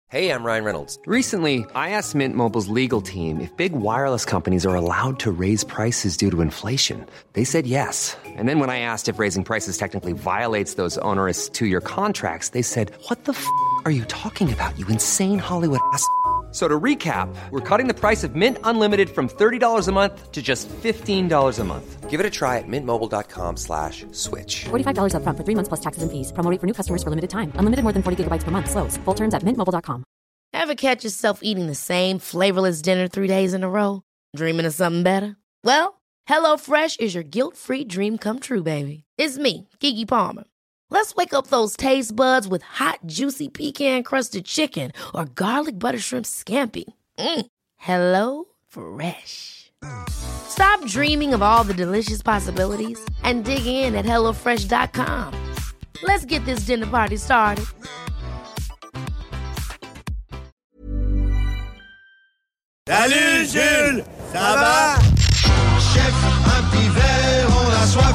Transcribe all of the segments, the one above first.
Hey, I'm Ryan Reynolds. Recently, I asked Mint Mobile's legal team if big wireless companies are allowed to raise prices due to inflation. They said yes. And then when I asked if raising prices technically violates those onerous two-year contracts, they said, "What the f*** are you talking about, you insane Hollywood ass?" So to recap, we're cutting the price of Mint Unlimited from $30 a month to just $15 a month. Give it a try at mintmobile.com/switch. $45 up front for 3 months plus taxes and fees. Promo rate for new customers for limited time. Unlimited more than 40 gigabytes per month. Slows full terms at mintmobile.com. Ever catch yourself eating the same flavorless dinner 3 days in a row? Dreaming of something better? Well, HelloFresh is your guilt-free dream come true, baby. It's me, Keke Palmer. Let's wake up those taste buds with hot, juicy pecan-crusted chicken or garlic butter shrimp scampi. Hello Fresh. Stop dreaming of all the delicious possibilities and dig in at HelloFresh.com. Let's get this dinner party started. Salut Jules, ça va? Chef, un petit verre, on a soif.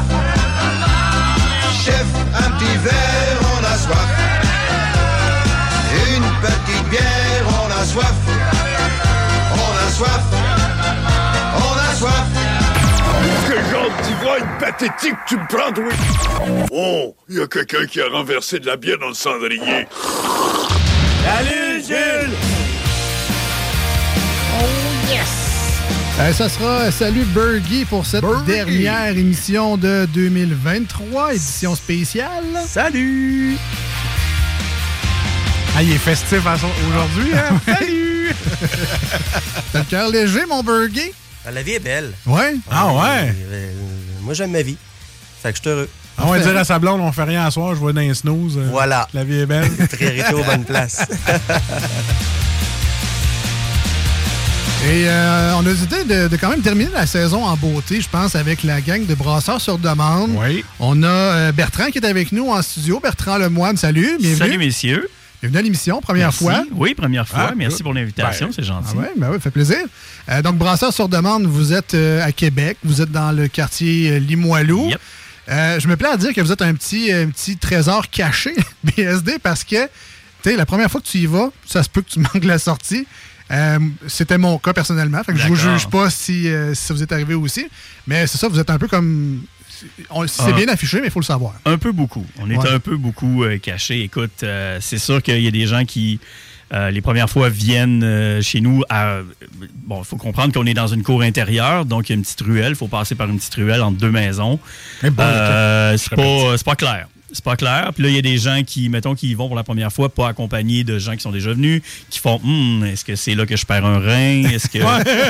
Chef, un petit verre, on a soif. Une petite bière, on a soif. On a soif. On a soif. Quel genre d'ivrogne pathétique tu me prends, toi? Oh, il y a quelqu'un qui a renversé de la bière dans le cendrier. Salut Jules! Oh yes! Ça sera Salut Burgie pour cette dernière émission de 2023, édition spéciale. Salut! Ah, il est festif aujourd'hui, hein? Salut! T'as le cœur léger, mon Burgie? La vie est belle. Ouais? Ah ouais? Moi, j'aime ma vie. Fait que je suis heureux. On va dire à sa blonde, on fait rien à soir, je vois dans un snooze. Voilà. La vie est belle. Priorité aux bonnes places. Et on a décidé de quand même terminer la saison en beauté, je pense, avec la gang de Brasseurs sur demande. Oui. On a Bertrand qui est avec nous en studio. Bertrand Lemoine, salut. Bienvenue. Salut, messieurs. Bienvenue à l'émission, première fois. Oui, première fois. Ah, merci pour l'invitation, c'est gentil. Ah ouais, ça fait plaisir. Donc, Brasseurs sur demande, vous êtes à Québec, vous êtes dans le quartier Limoilou. Yep. Je me plais à dire que vous êtes un petit trésor caché, BSD, parce que, tu sais, la première fois que tu y vas, ça se peut que tu manques la sortie. C'était mon cas personnellement. Fait que je vous juge pas si ça vous est arrivé aussi. Mais c'est ça, vous êtes un peu comme... C'est bien affiché, mais il faut le savoir. Un peu beaucoup. On est un peu beaucoup cachés. Écoute, c'est sûr qu'il y a des gens qui, les premières fois, viennent chez nous. Bon, il faut comprendre qu'on est dans une cour intérieure, donc il y a une petite ruelle. Il faut passer par une petite ruelle entre deux maisons. C'est pas clair. C'est pas clair. Puis là, il y a des gens qui, mettons, qui y vont pour la première fois, pas accompagnés de gens qui sont déjà venus, qui font est-ce que c'est là que je perds un rein? Est-ce que.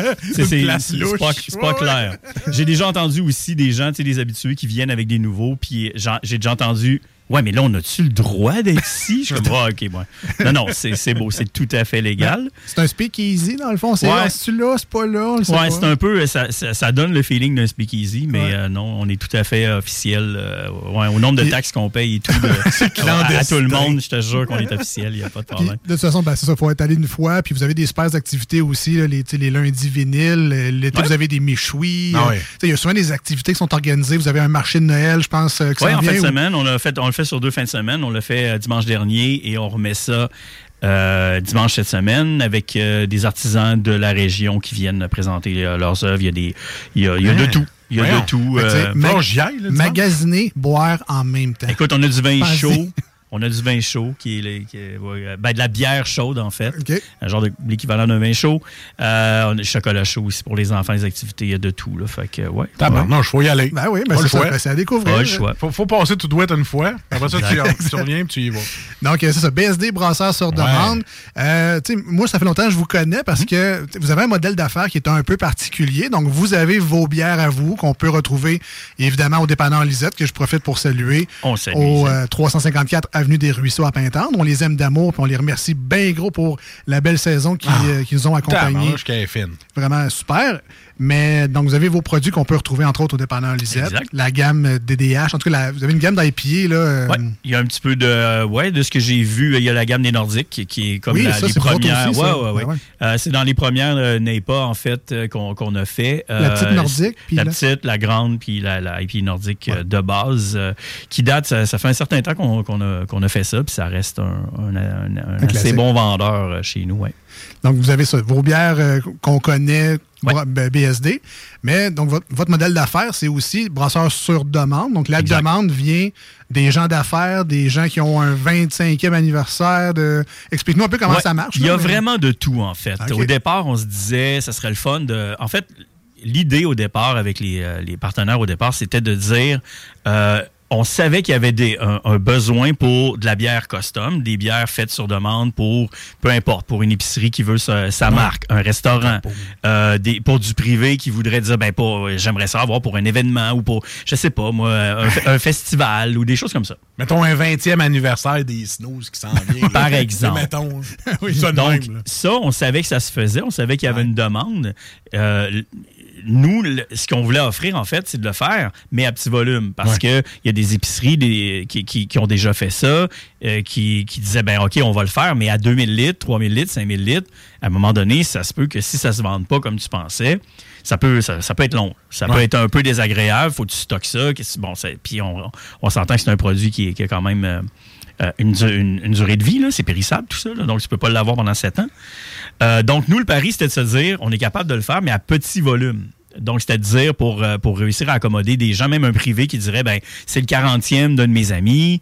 C'est pas clair. J'ai déjà entendu aussi des gens, des habitués qui viennent avec des nouveaux, puis j'ai déjà entendu. Ouais, mais là, on a-tu le droit d'être ici? Je suis comme, OK, ouais. Non, c'est beau, c'est tout à fait légal. C'est un speakeasy, dans le fond. C'est c'est-tu là, c'est pas là? Ouais, c'est un peu, ça donne le feeling d'un speakeasy, mais non, on est tout à fait officiel. Au nombre de taxes qu'on paye et tout. À tout le monde, je te jure qu'on est officiel, il n'y a pas de problème. Puis, de toute façon, c'est ça, il faut être allé une fois, puis vous avez des super activités aussi, là, les lundis vinyles, l'été, vous avez des méchouis. Il y a souvent des activités qui sont organisées. Vous avez un marché de Noël, je pense. Oui, en fin de semaine, on le fait sur 2 fins de semaine. On l'a fait dimanche dernier et on remet ça dimanche cette semaine avec des artisans de la région qui viennent présenter leurs œuvres. Il y a de tout. Il y a de tout. Magasiner, boire en même temps. Écoute, on a du vin chaud. On a du vin chaud, qui est de la bière chaude, en fait. Okay. Un genre de l'équivalent d'un vin chaud. On a du chocolat chaud aussi pour les enfants, les activités. Il y a de tout. Là. Fait que, ouais. Non, je faut y aller. Ben oui, mais c'est à découvrir. Pas le choix. Faut passer tout douette une fois. Après ça, tu reviens et tu y vas. Donc, c'est ça. BSD, Brasseurs sur demande. Moi, ça fait longtemps que je vous connais parce que vous avez un modèle d'affaires qui est un peu particulier. Donc, vous avez vos bières à vous qu'on peut retrouver, évidemment, au dépanneur Lisette, que je profite pour saluer. On salue. Au 354 Avenue des Ruisseaux à Pintendre. On les aime d'amour, puis on les remercie bien gros pour la belle saison qu'ils nous ont accompagnés. Vraiment super. Mais donc, vous avez vos produits qu'on peut retrouver, entre autres, au dépanneur Lisette. Exact. La gamme DDH. En tout cas, vous avez une gamme d'IPA, là. Oui, il y a un petit peu de ce que j'ai vu. Il y a la gamme des Nordiques qui est comme les premières. C'est dans les premières NEIPA, en fait, qu'on a fait. La petite Nordique. La petite, la grande, puis la IPA Nordique de base, qui date, ça fait un certain temps qu'on on a fait ça, puis ça reste un assez bon vendeur chez nous. Ouais. Donc, vous avez ça, vos bières qu'on connaît, BSD, mais donc votre modèle d'affaires, c'est aussi brasseur sur demande. Donc, la demande vient des gens d'affaires, des gens qui ont un 25e anniversaire. Explique-nous un peu comment ça marche. Il y a vraiment de tout, en fait. Okay. Au départ, on se disait, ça serait le fun de... En fait, l'idée au départ, avec les partenaires au départ, c'était de dire... on savait qu'il y avait un besoin pour de la bière custom, des bières faites sur demande pour, peu importe, pour une épicerie qui veut sa marque, un restaurant, pour du privé qui voudrait dire, j'aimerais ça avoir pour un événement ou pour, je sais pas, moi, un festival ou des choses comme ça. Mettons un 20e anniversaire des Snooze qui s'en vient. Par exemple. Mettons, donc, ça, on savait que ça se faisait, on savait qu'il y avait une demande. Nous, ce qu'on voulait offrir, en fait, c'est de le faire, mais à petit volume. Parce qu'il y a des épiceries qui ont déjà fait ça, qui disaient, OK, on va le faire, mais à 2000 litres, 3000 litres, 5000 litres, à un moment donné, ça se peut que si ça se vende pas comme tu pensais, ça peut être long. Ça peut être un peu désagréable. Faut que tu stockes ça. Puis on s'entend que c'est un produit qui a quand même... une durée de vie, là, c'est périssable tout ça, là, donc tu peux pas l'avoir pendant 7 ans. Donc nous, le pari, c'était de se dire, on est capable de le faire, mais à petit volume. Donc c'était de dire, pour réussir à accommoder des gens, même un privé qui dirait, c'est le 40e d'un de mes amis,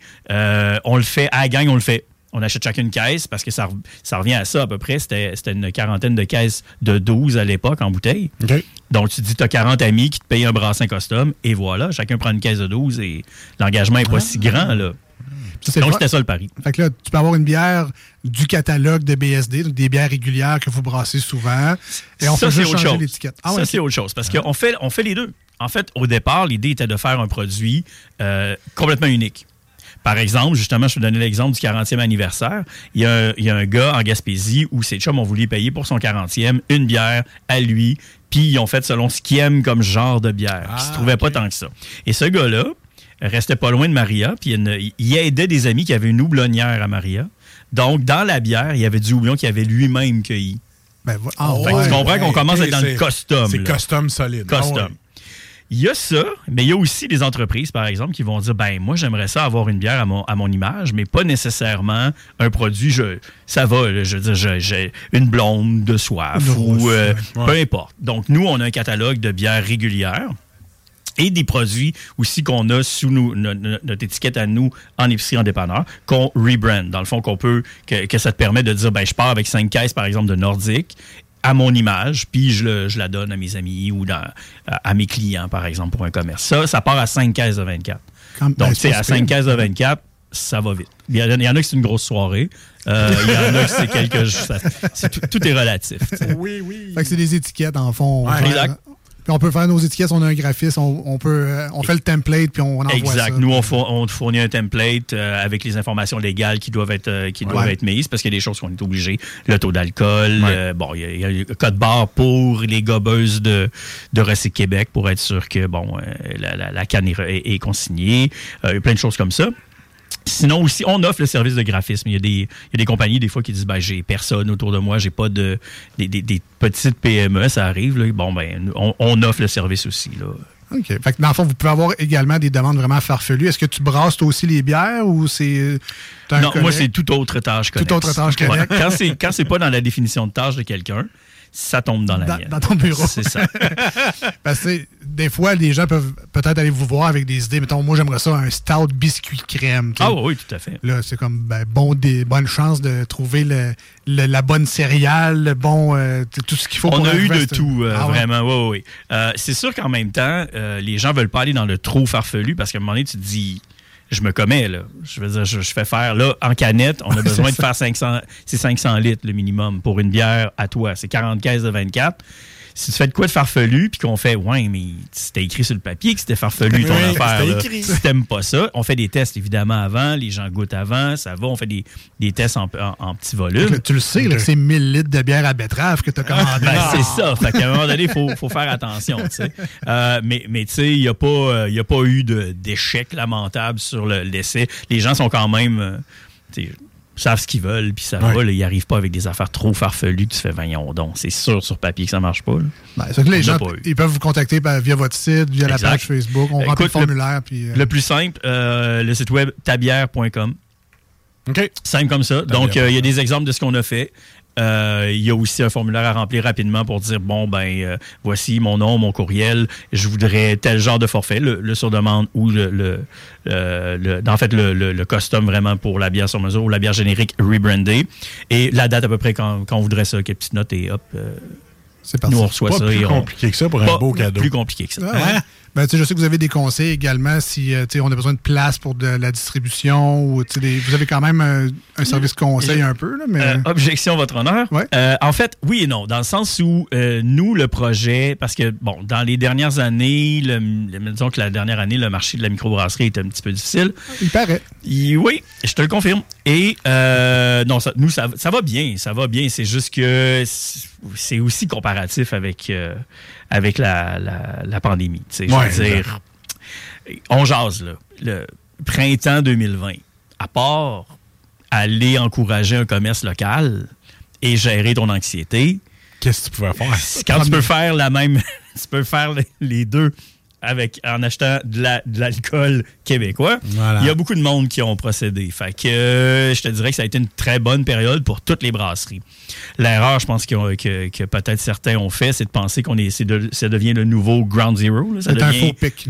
on le fait, à la gang, on le fait. On achète chacune une caisse, parce que ça revient à ça à peu près, c'était une quarantaine de caisses de 12 à l'époque en bouteille. Okay. Donc tu dis, tu as 40 amis qui te payent un brassin custom, et voilà, chacun prend une caisse de 12 et l'engagement n'est pas si grand, là. Donc, c'était ça le pari. Fait que là, tu peux avoir une bière du catalogue de BSD, donc des bières régulières que vous brassez souvent, et on peut juste changer l'étiquette. C'est autre chose, parce qu'on fait les deux. En fait, au départ, l'idée était de faire un produit complètement unique. Par exemple, justement, je vais donner l'exemple du 40e anniversaire. Il y a un gars en Gaspésie où ses chums ont voulu payer pour son 40e une bière à lui, puis ils ont fait selon ce qu'il aime comme genre de bière. Puis il se trouvait pas tant que ça. Et ce gars-là restait pas loin de Maria, puis il aidait des amis qui avaient une houblonnière à Maria. Donc, dans la bière, il y avait du houblon qu'il avait lui-même cueilli. Tu comprends qu'on commence à être dans le custom. C'est custom solide. Custom. Il y a ça, mais il y a aussi des entreprises, par exemple, qui vont dire, moi, j'aimerais ça avoir une bière à mon image, mais pas nécessairement un produit, ça va, là, je veux dire, j'ai une blonde de soif ou peu importe. Donc, nous, on a un catalogue de bières régulières. Et des produits aussi qu'on a sous notre étiquette à nous en épicerie en dépanneur, qu'on rebrand. Dans le fond, que ça te permet de dire, je pars avec 5 caisses, par exemple, de Nordique, à mon image, puis je la donne à mes amis ou à mes clients, par exemple, pour un commerce. Ça part à 5 caisses de 24. Donc, tu sais, à 5 caisses de 24, ça va vite. Il y en a que c'est une grosse soirée. Il y en a que c'est tout est relatif. T'sais. Oui. Fait que c'est des étiquettes, en fond. Exact. Puis on peut faire nos étiquettes, on a un graphiste, on fait le template, puis on envoie exact. ça. Exact. Nous, on fournit un template avec les informations légales qui doivent être mises, parce qu'il y a des choses qu'on est obligé. Le taux d'alcool, il y a le code barre pour les gobeuses de Recyc Québec pour être sûr que la canne est consignée. Il y a plein de choses comme ça. Sinon aussi, on offre le service de graphisme. Il y a des compagnies, des fois, qui disent j'ai personne autour de moi, j'ai pas des petites PME, ça arrive. Là. On offre le service aussi. Là. OK. Fait que dans le fond, vous pouvez avoir également des demandes vraiment farfelues. Est-ce que tu brasses toi aussi les bières ou c'est... Non, moi, c'est toute autre tâche connexe. Toute autre tâche connexe. Quand c'est pas dans la définition de tâche de quelqu'un, ça tombe dans la mienne. Dans ton bureau. C'est ça. Parce que des fois, les gens peuvent peut-être aller vous voir avec des idées. Mettons, moi, j'aimerais ça, un stout biscuit crème. Ah oui, tout à fait. Là, c'est comme bonne chance de trouver la bonne céréale, tout ce qu'il faut. On a eu de tout, vraiment. Oui. C'est sûr qu'en même temps, les gens veulent pas aller dans le trop farfelu parce qu'à un moment donné, tu te dis... Je me commets, là. Je veux dire, je fais faire, là, en canette, on a besoin de faire 500 litres, le minimum, pour une bière à toi. C'est 40 caisses de 24. Si tu fais de quoi de farfelu, puis qu'on fait, mais c'était écrit sur le papier que c'était farfelu, ton affaire. Là. Si t'aimes pas ça, on fait des tests, évidemment, avant. Les gens goûtent avant, ça va. On fait des tests en petit volume. Tu le sais, là, que c'est 1000 litres de bière à betterave que t'as commandé. C'est ça. Fait qu'à un moment donné, il faut faire attention, tu sais. Mais tu sais, il n'y a pas eu d'échec lamentable sur l'essai. Les gens sont quand même... savent ce qu'ils veulent, puis ça va, là, ils n'arrivent pas avec des affaires trop farfelues, tu fais, voyons donc, c'est sûr sur papier que ça ne marche pas. C'est que les gens, ils peuvent vous contacter via votre site, via la page Facebook, on remplit le formulaire. Puis, le plus simple, le site web tabière.com. OK. Simple comme ça. Donc, il y a des exemples de ce qu'on a fait. Il y a aussi un formulaire à remplir rapidement pour dire, voici mon nom, mon courriel, je voudrais tel genre de forfait, le sur demande ou le custom vraiment pour la bière sur mesure ou la bière générique rebrandée. Et la date à peu près quand on voudrait ça, quelle petite note et hop... c'est parti. Nous, on reçoit pas ça. Plus compliqué que ça pour un beau cadeau. Plus compliqué que ça. Ouais. Ben, je sais que vous avez des conseils également si on a besoin de place pour de la distribution ou vous avez quand même un service conseil un peu. Là, mais... objection, votre honneur. Ouais. En fait, oui et non, dans le sens où nous, le projet, parce que, dans les dernières années, disons que la dernière année, le marché de la microbrasserie est un petit peu difficile. Il paraît. Oui, je te le confirme. Et non, ça va bien. Ça va bien. C'est juste que c'est aussi comparatif avec la pandémie. Je veux dire, on jase, là. Le printemps 2020, à part aller encourager un commerce local et gérer ton anxiété... Qu'est-ce que tu pouvais faire? Quand tu peux faire tu peux faire les deux en achetant de l'alcool québécois. Voilà. Il y a beaucoup de monde qui ont procédé. Fait que je te dirais que ça a été une très bonne période pour toutes les brasseries. L'erreur, je pense que peut-être certains ont fait, c'est de penser ça devient le nouveau Ground Zero. Là. C'est un faux pic.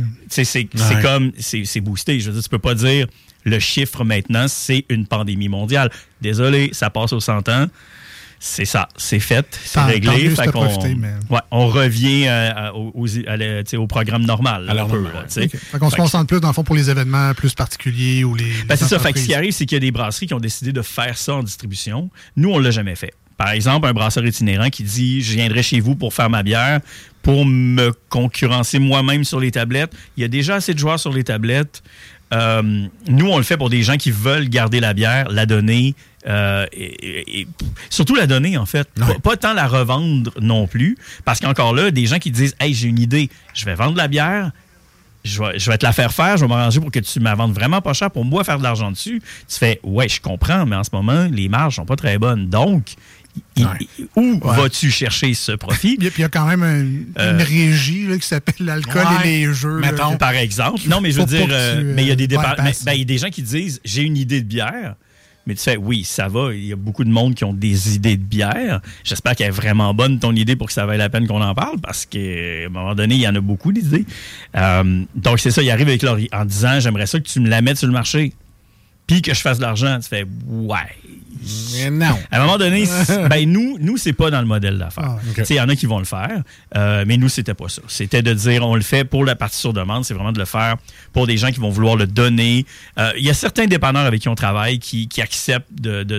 C'est boosté. Je veux dire, tu peux pas dire le chiffre maintenant, c'est une pandémie mondiale. Désolé, ça passe aux 100 ans. C'est ça, c'est fait, c'est réglé. Fait qu'on, on revient au programme normal. Fait qu'on se concentre plus, dans le fond, pour les événements plus particuliers ou les c'est ça. Fait que ce qui arrive, c'est qu'il y a des brasseries qui ont décidé de faire ça en distribution. Nous, on ne l'a jamais fait. Par exemple, un brasseur itinérant qui dit « Je viendrai chez vous pour faire ma bière, pour me concurrencer moi-même sur les tablettes. » Il y a déjà assez de joueurs sur les tablettes. Nous, on le fait pour des gens qui veulent garder la bière, la donner, et surtout la donner, en fait. Pas tant la revendre non plus, parce qu'encore là, des gens qui disent « Hey, j'ai une idée, je vais vendre la bière, je vais te la faire faire, je vais m'arranger pour que tu me la vendes vraiment pas cher pour moi faire de l'argent dessus. » Tu fais « Ouais, je comprends, mais en ce moment, les marges sont pas très bonnes. Donc, où vas-tu chercher ce profit? » Puis il y a quand même une régie là, qui s'appelle l'alcool et les jeux. Mettons, par exemple. Non, mais je veux dire, mais il y a il y a des gens qui disent « J'ai une idée de bière. » Mais tu sais, oui, ça va. Il y a beaucoup de monde qui ont des idées de bière. J'espère qu'elle est vraiment bonne, ton idée, pour que ça vaille la peine qu'on en parle, parce qu'à un moment donné, il y en a beaucoup d'idées. Donc, c'est ça, il arrive avec leur en disant, j'aimerais ça que tu me la mettes sur le marché, puis que je fasse de l'argent. Tu fais, ouais. Mais non. À un moment donné, nous, c'est pas dans le modèle d'affaires. Il y en a qui vont le faire, mais nous, c'était pas ça. C'était de dire, on le fait pour la partie sur demande, c'est vraiment de le faire pour des gens qui vont vouloir le donner. Il y a certains dépanneurs avec qui on travaille qui acceptent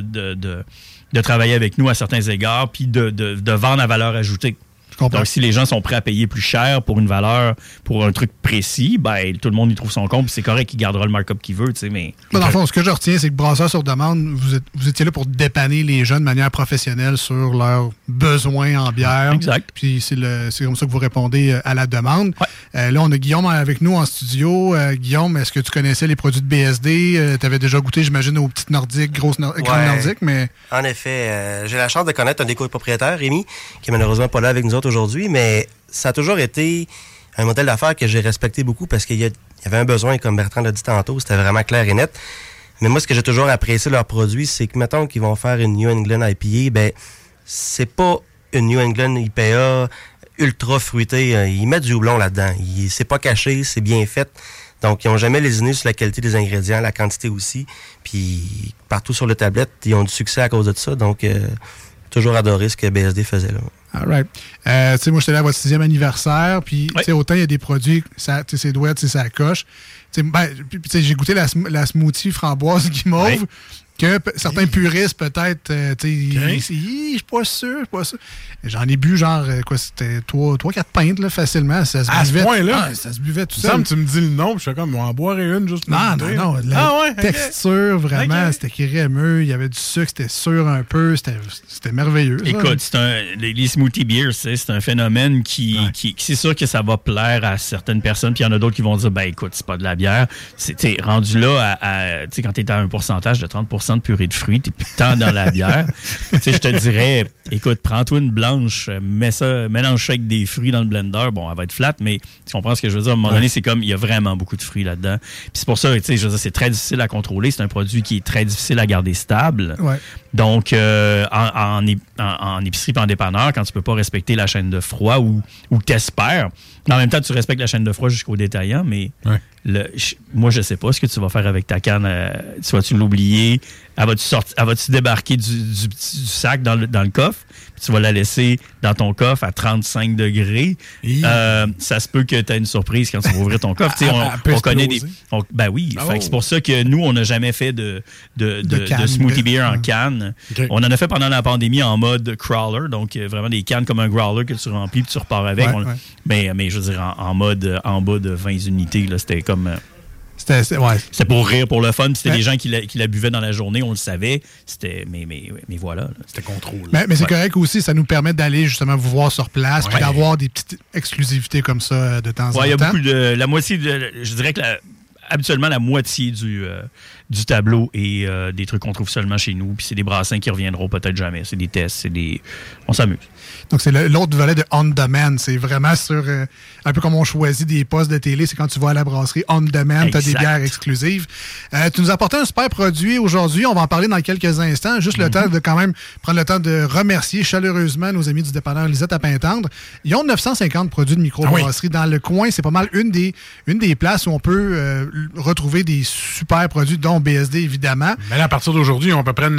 de travailler avec nous à certains égards, puis de vendre à valeur ajoutée. Donc, si les gens sont prêts à payer plus cher pour une valeur, pour un truc précis, tout le monde y trouve son compte, puis c'est correct, il gardera le markup qu'il veut, tu sais, mais... Dans le fond, ce que je retiens, c'est que Brasseur sur demande, vous étiez là pour dépanner les gens de manière professionnelle sur leurs besoins en bière. Exact. Puis c'est comme ça que vous répondez à la demande. Ouais. Là, on a Guillaume avec nous en studio. Guillaume, est-ce que tu connaissais les produits de BSD? Tu avais déjà goûté, j'imagine, aux petites nordiques, grosses grandes nordiques, mais... En effet, j'ai la chance de connaître un des copropriétaires, Rémi, qui est malheureusement pas là avec nous autres aujourd'hui, mais ça a toujours été un modèle d'affaires que j'ai respecté beaucoup parce qu'il y avait un besoin, comme Bertrand l'a dit tantôt, c'était vraiment clair et net. Mais moi, ce que j'ai toujours apprécié de leurs produits, c'est que, mettons qu'ils vont faire une New England IPA, c'est pas une New England IPA ultra fruitée. Ils mettent du houblon là-dedans. C'est pas caché, c'est bien fait. Donc, ils n'ont jamais lésiné sur la qualité des ingrédients, la quantité aussi. Puis, partout sur le tablette, ils ont du succès à cause de ça. Donc, toujours adoré ce que BSD faisait là. All right. Tu sais, moi, j'étais là à votre 6e anniversaire, puis autant il y a des produits, c'est douette, ça coche. Tu sais, j'ai goûté la smoothie framboise guimauve, que certains puristes, peut-être, je suis pas sûr. J'en ai bu, genre, c'était 3-4 pintes, là, facilement. Ça se buvait. À ce point-là? Ça se buvait tout seul. Tu me dis le nom, je fais comme, on en boirait une juste pour Non. La texture, vraiment, c'était crémeux. Il y avait du sucre, c'était sûr un peu. C'était merveilleux. Écoute, les smoothie beers, c'est un phénomène qui c'est sûr que ça va plaire à certaines personnes, puis il y en a d'autres qui vont dire, écoute, c'est pas de la bière. Rendu là, quand t'es à un pourcentage de 30%, de purée de fruits, t'es plus tant dans la bière. Tu sais, je te dirais, écoute, prends-toi une blanche, mélange ça avec des fruits dans le blender. Bon, elle va être flat, mais tu comprends ce que je veux dire? À un moment donné, c'est comme, il y a vraiment beaucoup de fruits là-dedans. Puis c'est pour ça, tu sais, je veux dire, c'est très difficile à contrôler. C'est un produit qui est très difficile à garder stable. Ouais. Donc, en épicerie et en dépanneur, quand tu peux pas respecter la chaîne de froid ou t'espères, en même temps, tu respectes la chaîne de froid jusqu'au détaillant, mais moi, je sais pas ce que tu vas faire avec ta canne. Tu vas-tu l'oublier? Elle va-tu débarquer du sac dans le coffre? Puis tu vas la laisser dans ton coffre à 35 degrés. Ça se peut que tu aies une surprise quand tu vas ouvrir ton coffre. On connaît des... ben oui. Fait que c'est pour ça que nous, on n'a jamais fait de smoothie beer en canne. Okay. On en a fait pendant la pandémie en mode crawler. Donc, vraiment des cannes comme un growler que tu remplis et tu repars avec. Mais je veux dire, en mode en bas de 20 unités, là, c'était comme... C'était pour rire, pour le fun. C'était des gens qui la buvaient dans la journée, on le savait. Mais voilà. Là. C'était contrôlé. Mais c'est correct aussi, ça nous permet d'aller justement vous voir sur place et d'avoir des petites exclusivités comme ça de temps en temps. Il y a beaucoup de... La moitié, je dirais que habituellement, la moitié du tableau est des trucs qu'on trouve seulement chez nous. Puis c'est des brassins qui reviendront peut-être jamais. C'est des tests, on s'amuse. Donc, c'est l'autre volet de On Demand. C'est vraiment sur... un peu comme on choisit des postes de télé, c'est quand tu vas à la brasserie On Demand, tu as des bières exclusives. Tu nous as apporté un super produit aujourd'hui. On va en parler dans quelques instants. Juste le temps de quand même prendre le temps de remercier chaleureusement nos amis du dépanneur Lisette à Pintendre. Ils ont 950 produits de microbrasserie dans le coin. C'est pas mal une des places où on peut retrouver des super produits, dont BSD, évidemment. Mais là, à partir d'aujourd'hui, on a à peu près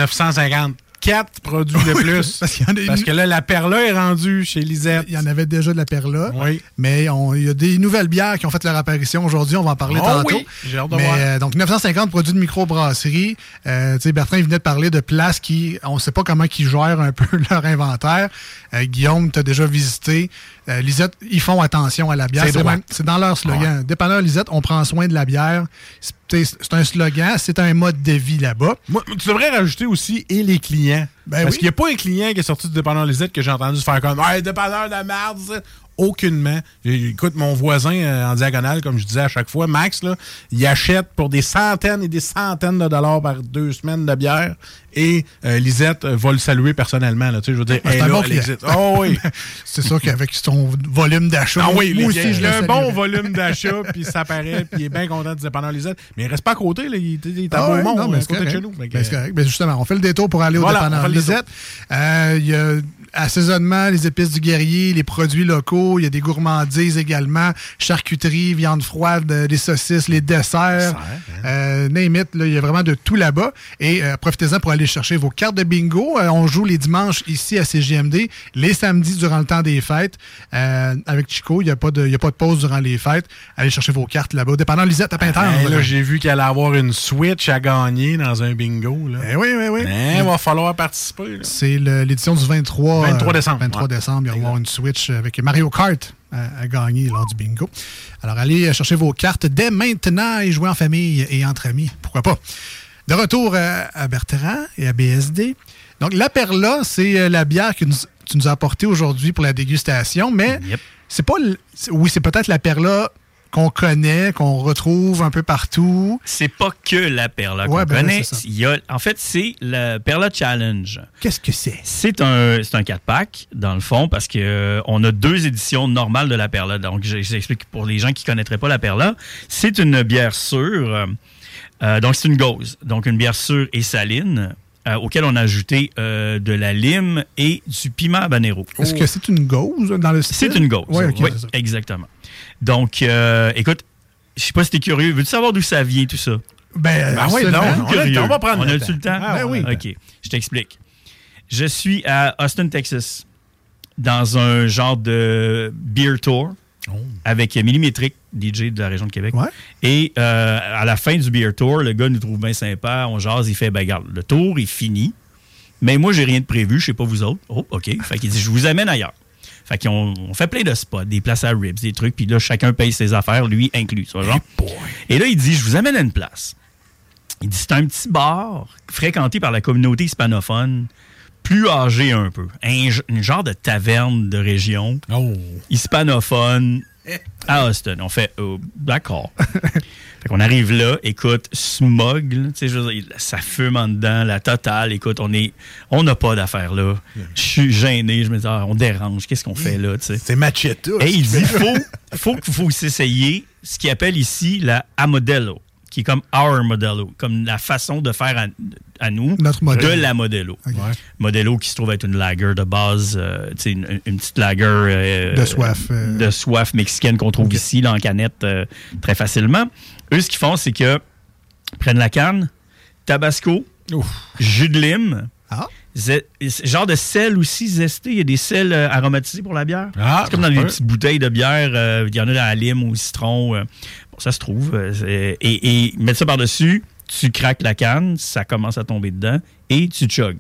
954 produits de plus. Parce que là, la Perla est rendue chez Lisette. Il y en avait déjà de la Perla. Oui. Mais il y a des nouvelles bières qui ont fait leur apparition aujourd'hui. On va en parler tantôt. Oui. J'ai hâte de voir. Donc, 950 produits de microbrasserie. Bertrand, il venait de parler de places on ne sait pas comment ils gèrent un peu leur inventaire. Guillaume, tu as déjà visité. Lisette, ils font attention à la bière. C'est dans leur slogan. Ouais. Dépanneur Lisette, on prend soin de la bière. C'est un slogan, c'est un mode de vie là-bas. Moi, tu devrais rajouter aussi « et les clients ». Parce qu'il n'y a pas un client qui est sorti du dépanneur Lisette que j'ai entendu faire comme « Hey, dépanneur de merde ». Aucunement. Écoute, mon voisin en diagonale, comme je disais à chaque fois, Max, là, il achète pour des centaines et des centaines de dollars par 2 semaines de bière et Lisette va le saluer personnellement. Là, tu sais, je veux dire, c'est un bon client. Oh, oui. C'est sûr qu'avec son volume d'achat, moi aussi, il a un bon volume d'achat, puis ça paraît, puis il est bien content de dépanneur Lisette. Mais il reste pas à côté, là, il est à Beaumont, à côté de chez nous. C'est correct. Mais justement, on fait le détour pour aller au dépanneur Lisette. Il y a assaisonnement, les épices du guerrier, les produits locaux, il y a des gourmandises également, charcuterie, viande froide, les saucisses, les desserts, name it, là, il y a vraiment de tout là-bas. Et profitez-en pour aller chercher vos cartes de bingo. On joue les dimanches ici à CJMD, les samedis durant le temps des fêtes. Avec Chico, il n'y a pas de pause durant les fêtes. Allez chercher vos cartes là-bas. Dépendant Lisette à Pintendre. Là, j'ai vu qu'elle allait avoir une Switch à gagner dans un bingo. Là. Oui. Il va falloir participer. Là. C'est l'édition du 23 décembre. 23 décembre, il va y avoir une Switch avec Mario Kart à gagner lors du bingo. Alors, allez chercher vos cartes dès maintenant et jouer en famille et entre amis. Pourquoi pas? De retour à Bertrand et à BSD. Donc, la Perla, c'est la bière que tu nous as apportée aujourd'hui pour la dégustation, mais c'est pas... Oui, c'est peut-être la Perla qu'on connaît, qu'on retrouve un peu partout. C'est pas que la Perla qu'on connaît. En fait, c'est le Perla Challenge. Qu'est-ce que c'est? C'est un 4-pack, dans le fond, parce que on a 2 éditions normales de la Perla. Donc, j'explique pour les gens qui ne connaîtraient pas la Perla. C'est une bière sûre. Donc, c'est une gauze. Donc, une bière sûre et saline. Auquel on a ajouté de la lime et du piment habanero. Est-ce que c'est une gauze dans le style? C'est une gauze, oui, exactement. Donc, écoute, je sais pas si t'es curieux. Veux-tu savoir d'où ça vient, tout ça? Ben oui, on va prendre on a-tu le temps? Ben oui. OK, je t'explique. Je suis à Austin, Texas, dans un genre de beer tour avec Millimétrique, DJ de la région de Québec. Ouais. Et à la fin du beer tour, le gars nous trouve bien sympa. On jase, il fait, ben regarde, le tour est fini, mais moi, j'ai rien de prévu, je sais pas vous autres. Oh, OK. Fait qu'il dit, je vous amène ailleurs. Fait qu'on fait plein de spots, des places à ribs, des trucs, puis là, chacun paye ses affaires, lui inclus. Ça, genre. Et là, il dit, je vous amène à une place. Il dit, c'est un petit bar fréquenté par la communauté hispanophone, plus âgés un peu. Un genre de taverne de région. Hispanophone. À Austin. On fait, d'accord. Fait qu'on arrive là, écoute, smog, là, tu sais, ça fume en dedans, la totale. Écoute, on n'a pas d'affaires là. Je suis gêné, je me dis, on dérange, qu'est-ce qu'on fait là, tu sais? C'est Machetta. Et il dit, faut que vous essayiez ce qu'il appelle ici la Modelo, qui est comme our Modelo, comme la façon de faire à nous de la Modelo. Okay. Ouais. Modelo qui se trouve être une lager de base, une petite lager de soif mexicaine qu'on trouve ici là, en canette très facilement. Eux, ce qu'ils font, c'est que prennent la canne, tabasco, jus de lime, genre de sel aussi zesté. Il y a des sels aromatisés pour la bière. C'est comme dans des petites bouteilles de bière. Il y en a dans la lime ou au citron. Bon, ça se trouve. Et mettre ça par-dessus, tu craques la canne, ça commence à tomber dedans et tu chugs.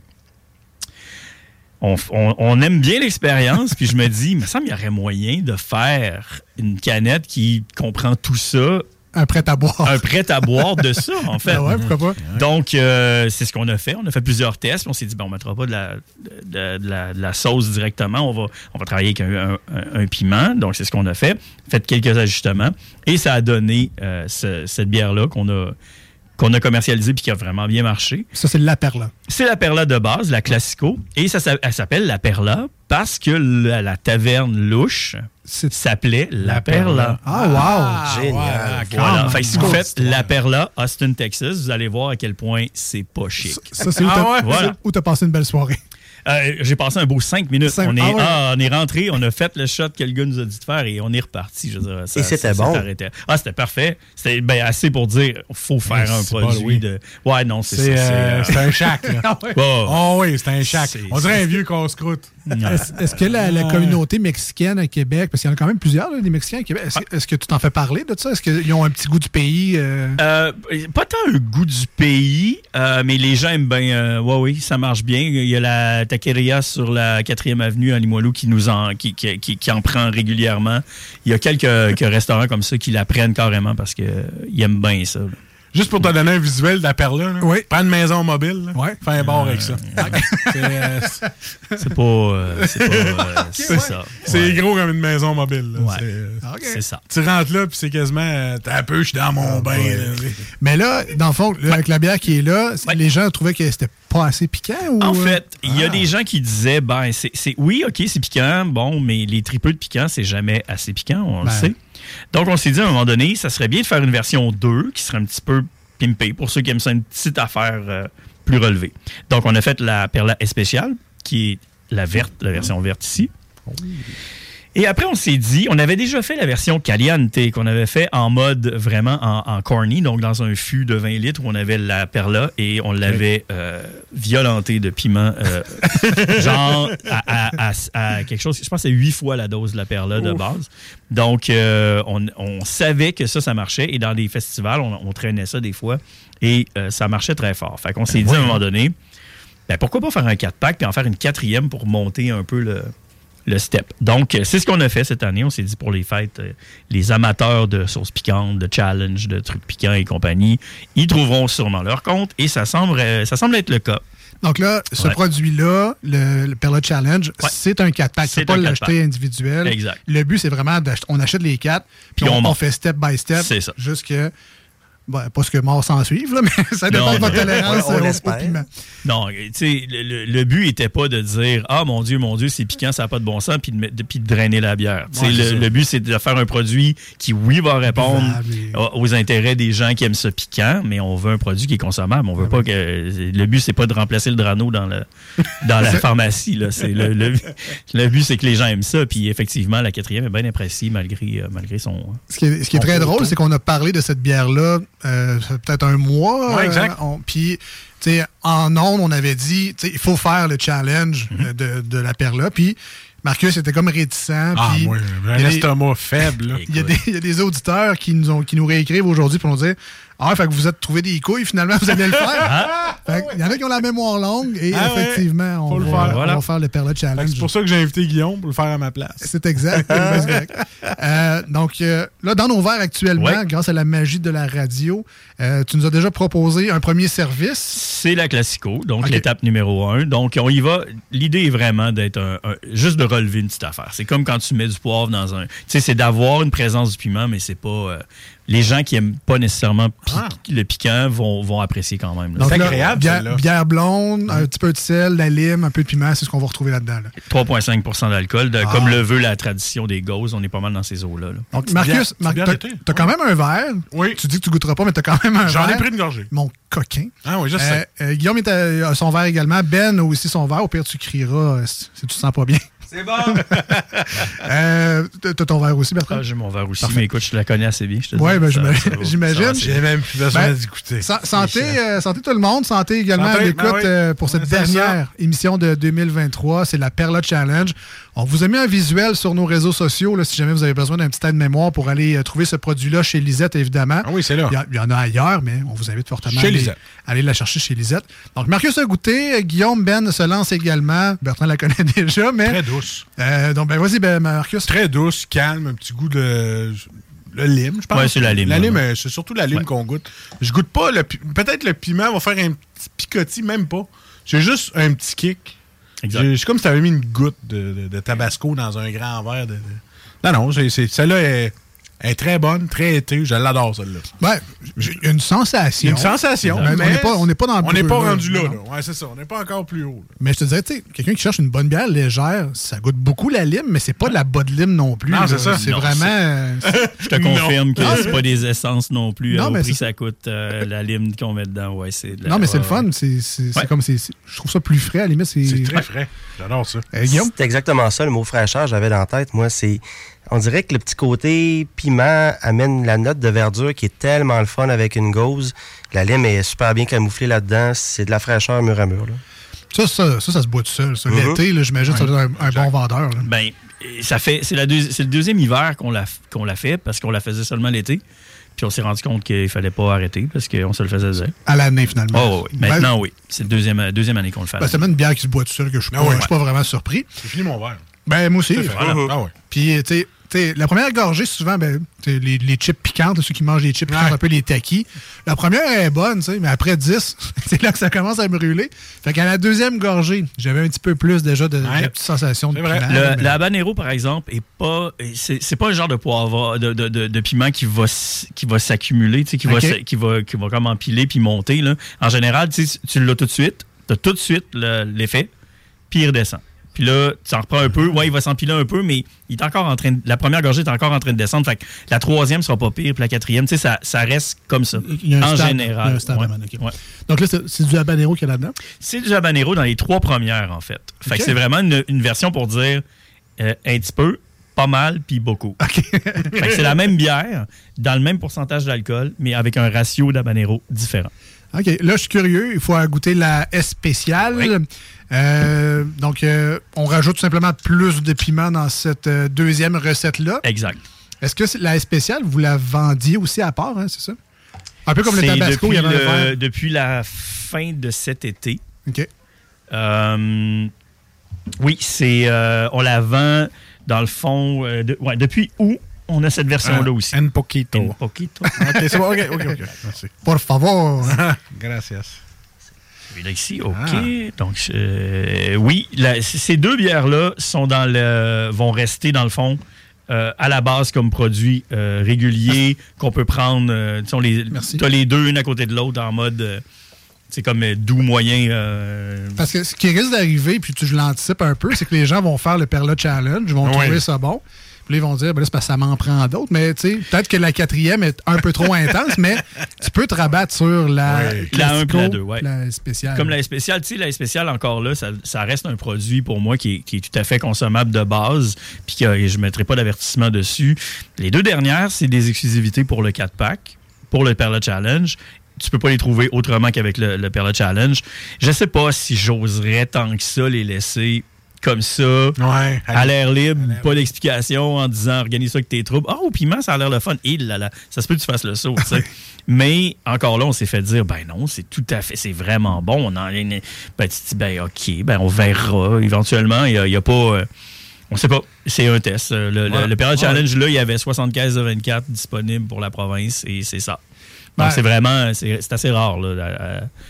On aime bien l'expérience, puis je me dis, il me semble qu'il y aurait moyen de faire une canette qui comprend tout ça. Un prêt à boire. Un prêt à boire de ça, en fait. Ouais, pourquoi pas? Donc, c'est ce qu'on a fait. On a fait plusieurs tests. On s'est dit, on ne mettra pas de la sauce directement. On va travailler avec un piment. Donc, c'est ce qu'on a fait. Fait quelques ajustements. Et ça a donné cette bière-là qu'on a commercialisée et qui a vraiment bien marché. Ça, c'est la Perla. C'est la Perla de base, la Classico. Et elle s'appelle la Perla parce que la taverne louche s'appelait la Perla. Ah, wow! Génial. Voilà. Fait que si vous faites la Perla, Austin, Texas, vous allez voir à quel point c'est pas chic. Ça, c'est où t'as passé une belle soirée. J'ai passé un beau 5 minutes. On est rentré, on a fait le shot que le gars nous a dit de faire et on est reparti. Je veux dire, et c'était bon? C'était parfait. C'était assez pour dire qu'il faut faire un produit de... Ouais, non, c'est ça. C'est un shack. Oui, c'est un shack. On dirait un vieux casse-croûte. Est-ce que la communauté mexicaine à Québec, parce qu'il y en a quand même plusieurs, là, des Mexicains à Québec, est-ce que tu t'en fais parler de ça? Est-ce qu'ils ont un petit goût du pays? Pas tant un goût du pays, mais les gens aiment bien. Oui, ça marche bien. Il y a la taqueria sur la 4e avenue à Limoilou qui en prend régulièrement. Il y a quelques restaurants comme ça qui la prennent carrément parce qu'ils aiment bien ça. Là. Juste pour te donner un visuel de la Perla, prends une maison mobile, fais un bar avec ça. C'est pas... c'est ça. C'est gros comme une maison mobile. Là. C'est ça. Tu rentres là, puis c'est quasiment... T'as un peu, je suis dans mon bain. Là. Mais là, dans le fond, avec la bière qui est là, les gens trouvaient que c'était pas assez piquant? Ou... En fait, il y a des gens qui disaient, oui, OK, c'est piquant, bon, mais les tripeux de piquant, c'est jamais assez piquant, on le sait. Donc, on s'est dit, à un moment donné, ça serait bien de faire une version 2 qui serait un petit peu pimpée pour ceux qui aiment ça, une petite affaire plus relevée. Donc, on a fait la Perla Especial, qui est la version verte ici. Et après, on s'est dit, on avait déjà fait la version Caliente, qu'on avait fait en mode vraiment en corny, donc dans un fût de 20 litres où on avait la Perla et on l'avait violenté de piment, genre à quelque chose, je pense que c'est 8 fois la dose de la Perla de base. Donc, on savait que ça marchait et dans des festivals, on traînait ça des fois et ça marchait très fort. Fait qu'on s'est dit à un moment donné, pourquoi pas faire un 4-pack et en faire une 4e pour monter un peu le step. Donc, c'est ce qu'on a fait cette année. On s'est dit pour les fêtes, les amateurs de sauces piquantes, de challenge, de trucs piquants et compagnie, ils trouveront sûrement leur compte et ça semble être le cas. Donc là, ce produit-là, le Perla Challenge, c'est un 4-pack. C'est pas l'acheter individuel. Exact. Le but, c'est vraiment on achète les 4 puis on fait step by step. C'est ça. Jusqu'à... pas ce que mort s'en suive, mais ça dépend de votre tolérance au piment. Non, tu sais, le but n'était pas de dire « Ah, mon Dieu, c'est piquant, ça n'a pas de bon sens », puis de drainer la bière. Le but, c'est de faire un produit qui, va répondre aux intérêts des gens qui aiment ça piquant, mais on veut un produit qui est consommable. On veut pas que... Le but, c'est pas de remplacer le Drano dans la pharmacie. Là. Le but, c'est que les gens aiment ça, puis effectivement, la 4e est bien appréciée malgré son... Ce qui est très drôle, c'est qu'on a parlé de cette bière-là peut-être un mois. Ouais, exact. Puis, en ondes, on avait dit, il faut faire le challenge de la Perla. Puis, Marcus était comme réticent. Moi, un estomac faible. Il y a des auditeurs qui nous réécrivent aujourd'hui pour nous dire fait que vous êtes trouvé des couilles, finalement, vous allez le faire. Il y en a qui ont la mémoire longue et effectivement, on va faire le Perla Challenge. C'est pour ça que j'ai invité Guillaume pour le faire à ma place. C'est exact. Donc, là, dans nos verres actuellement, grâce à la magie de la radio, tu nous as déjà proposé un premier service. C'est la Classico, donc l'étape numéro 1. Donc, on y va. L'idée est vraiment d'être juste de relever une petite affaire. C'est comme quand tu mets du poivre dans un... Tu sais, c'est d'avoir une présence du piment, mais c'est pas... les gens qui n'aiment pas nécessairement le piquant vont apprécier quand même. Donc, c'est agréable, bière blonde, un petit peu de sel, la lime, un peu de piment, c'est ce qu'on va retrouver là-dedans. 3,5 d'alcool. Comme le veut la tradition des gauzes, on est pas mal dans ces eaux-là. Donc, Marcus, t'as quand même un verre. Oui. Tu dis que tu goûteras pas, mais t'as quand même un verre. J'en ai pris une gorgée. Mon coquin. Ah oui, je sais. Guillaume a son verre également. Ben a aussi son verre. Au pire, tu crieras si tu te sens pas bien. C'est bon! T'as ton verre aussi, Bertrand? J'ai mon verre aussi, mais écoute, je la connais assez bien. Oui, ben, j'imagine. J'ai même plus besoin d'écouter. Santé tout le monde. Santé également à l'écoute pour cette dernière émission de 2023. C'est la Perla Challenge. On vous a mis un visuel sur nos réseaux sociaux, là, si jamais vous avez besoin d'un petit aide-mémoire pour aller trouver ce produit-là chez Lisette, évidemment. Ah oui, c'est là. Il y en a ailleurs, mais on vous invite fortement à aller la chercher chez Lisette. Donc, Marcus a goûté. Guillaume, Ben se lance également. Bertrand la connaît déjà, mais... Très douce. Donc, vas-y, Marcus. Très douce, calme, un petit goût de... Le lime, je pense. Oui, c'est la lime. La lime, c'est surtout la lime qu'on goûte. Je goûte pas peut-être le piment va faire un petit picotis, même pas. J'ai juste un petit kick. C'est comme si tu avais mis une goutte de tabasco dans un grand verre. Non, celle-là est très bonne, très été. Je l'adore, celle-là. Ouais, il y a une sensation. Une sensation. Mais on n'est pas dans le on n'est pas rendu là. Ouais, c'est ça. On n'est pas encore plus haut. Là. Mais je te dirais, tu sais, quelqu'un qui cherche une bonne bière légère, ça goûte beaucoup la lime, mais c'est pas de la bonne lime non plus. Non, c'est ça. C'est vraiment... Je te confirme que c'est pas des essences non plus. Au prix que ça coûte, la lime qu'on met dedans, ouais, c'est de la... Non, mais c'est le fun. C'est comme... Je trouve ça plus frais, à la limite. C'est très frais. J'adore ça. Guillaume? C'est exactement ça, le mot fraîcheur, j'avais dans la tête. Moi, c'est... On dirait que le petit côté piment amène la note de verdure qui est tellement le fun avec une gauze. La lime est super bien camouflée là-dedans. C'est de la fraîcheur mur à mur. Là. Ça se boit tout seul. L'été, là, j'imagine que ça doit être un bon vendeur. Là. Ben, c'est le deuxième hiver qu'on l'a fait parce qu'on la faisait seulement l'été. Puis on s'est rendu compte qu'il fallait pas arrêter parce qu'on se le faisait dire. À l'année, finalement. Oh, oui. Maintenant, oui. C'est la deuxième année qu'on le fait. C'est même une bière qui se boit tout seul que je suis pas vraiment surpris. J'ai fini mon verre. Ben, moi aussi. Ah ouais. Puis, tu sais, la première gorgée, souvent, les chips piquantes, ceux qui mangent les chips piquantes, un peu les takis. La première est bonne, mais après 10, c'est là que ça commence à brûler. Fait qu'à la deuxième gorgée, j'avais un petit peu plus déjà de petites sensations de piment. Le habanero, par exemple, est pas... C'est pas le genre de poivre, de piment qui va s'accumuler, qui va comme empiler puis monter. Là. En général, tu l'as tout de suite. Tu as tout de suite l'effet, puis il redescend. Puis là, tu en reprends un peu. Ouais, il va s'empiler un peu, mais il est encore la première gorgée est encore en train de descendre. Fait que la troisième sera pas pire, puis la quatrième, tu sais, ça reste comme ça. En général. Il y a un stade, ouais. Donc là, c'est du habanero qu'il y a là-dedans? C'est du habanero dans les 3 premières, en fait. Fait que c'est vraiment une version pour dire un petit peu, pas mal, puis beaucoup. Fait que c'est la même bière, dans le même pourcentage d'alcool, mais avec un ratio d'habanero différent. OK. Là, je suis curieux. Il faut goûter la S spéciale. Oui. Donc, on rajoute tout simplement plus de piment dans cette deuxième recette-là. Exact. Est-ce que la S spéciale, vous la vendiez aussi à part, hein, c'est ça? Un peu comme le tabasco, il y avait depuis la fin de cet été. OK. Oui, on la vend dans le fond... depuis août, on a cette version-là aussi. Un poquito. OK, c'est bon. OK. Merci. Por favor. Gracias. Celui-là ici, OK. Donc, oui, ces 2 bières-là vont rester, dans le fond, à la base comme produit régulier qu'on peut prendre. Tu as les 2, une à côté de l'autre, en mode... c'est comme doux, moyen. Parce que ce qui risque d'arriver, puis je l'anticipe un peu, c'est que les gens vont faire le Perla Challenge, vont trouver ça bon. Puis là, ils vont dire, c'est parce que ça m'en prend d'autres. Mais tu sais, peut-être que la 4e est un peu trop intense, mais tu peux te rabattre sur la 1 et la 2, la spéciale. Comme la spéciale, tu sais, la spéciale, encore là, ça reste un produit pour moi qui est tout à fait consommable de base, puis je ne mettrai pas d'avertissement dessus. Les 2 dernières, c'est des exclusivités pour le 4-pack, pour le Perla Challenge. Tu peux pas les trouver autrement qu'avec le Perla Challenge. Je sais pas si j'oserais tant que ça les laisser comme ça, à l'air libre, pas d'explication en disant organise ça avec tes troupes. Au piment, ça a l'air le fun. Et là, ça se peut que tu fasses le saut, tu sais. Mais encore là, on s'est fait dire, non, c'est tout à fait, c'est vraiment bon. Tu te dis, OK, on verra éventuellement. Il y a pas. On sait pas. C'est un test. Le Perla Challenge, là, il y avait 75 de 24 disponibles pour la province et c'est ça. Donc, c'est vraiment, c'est assez rare, là.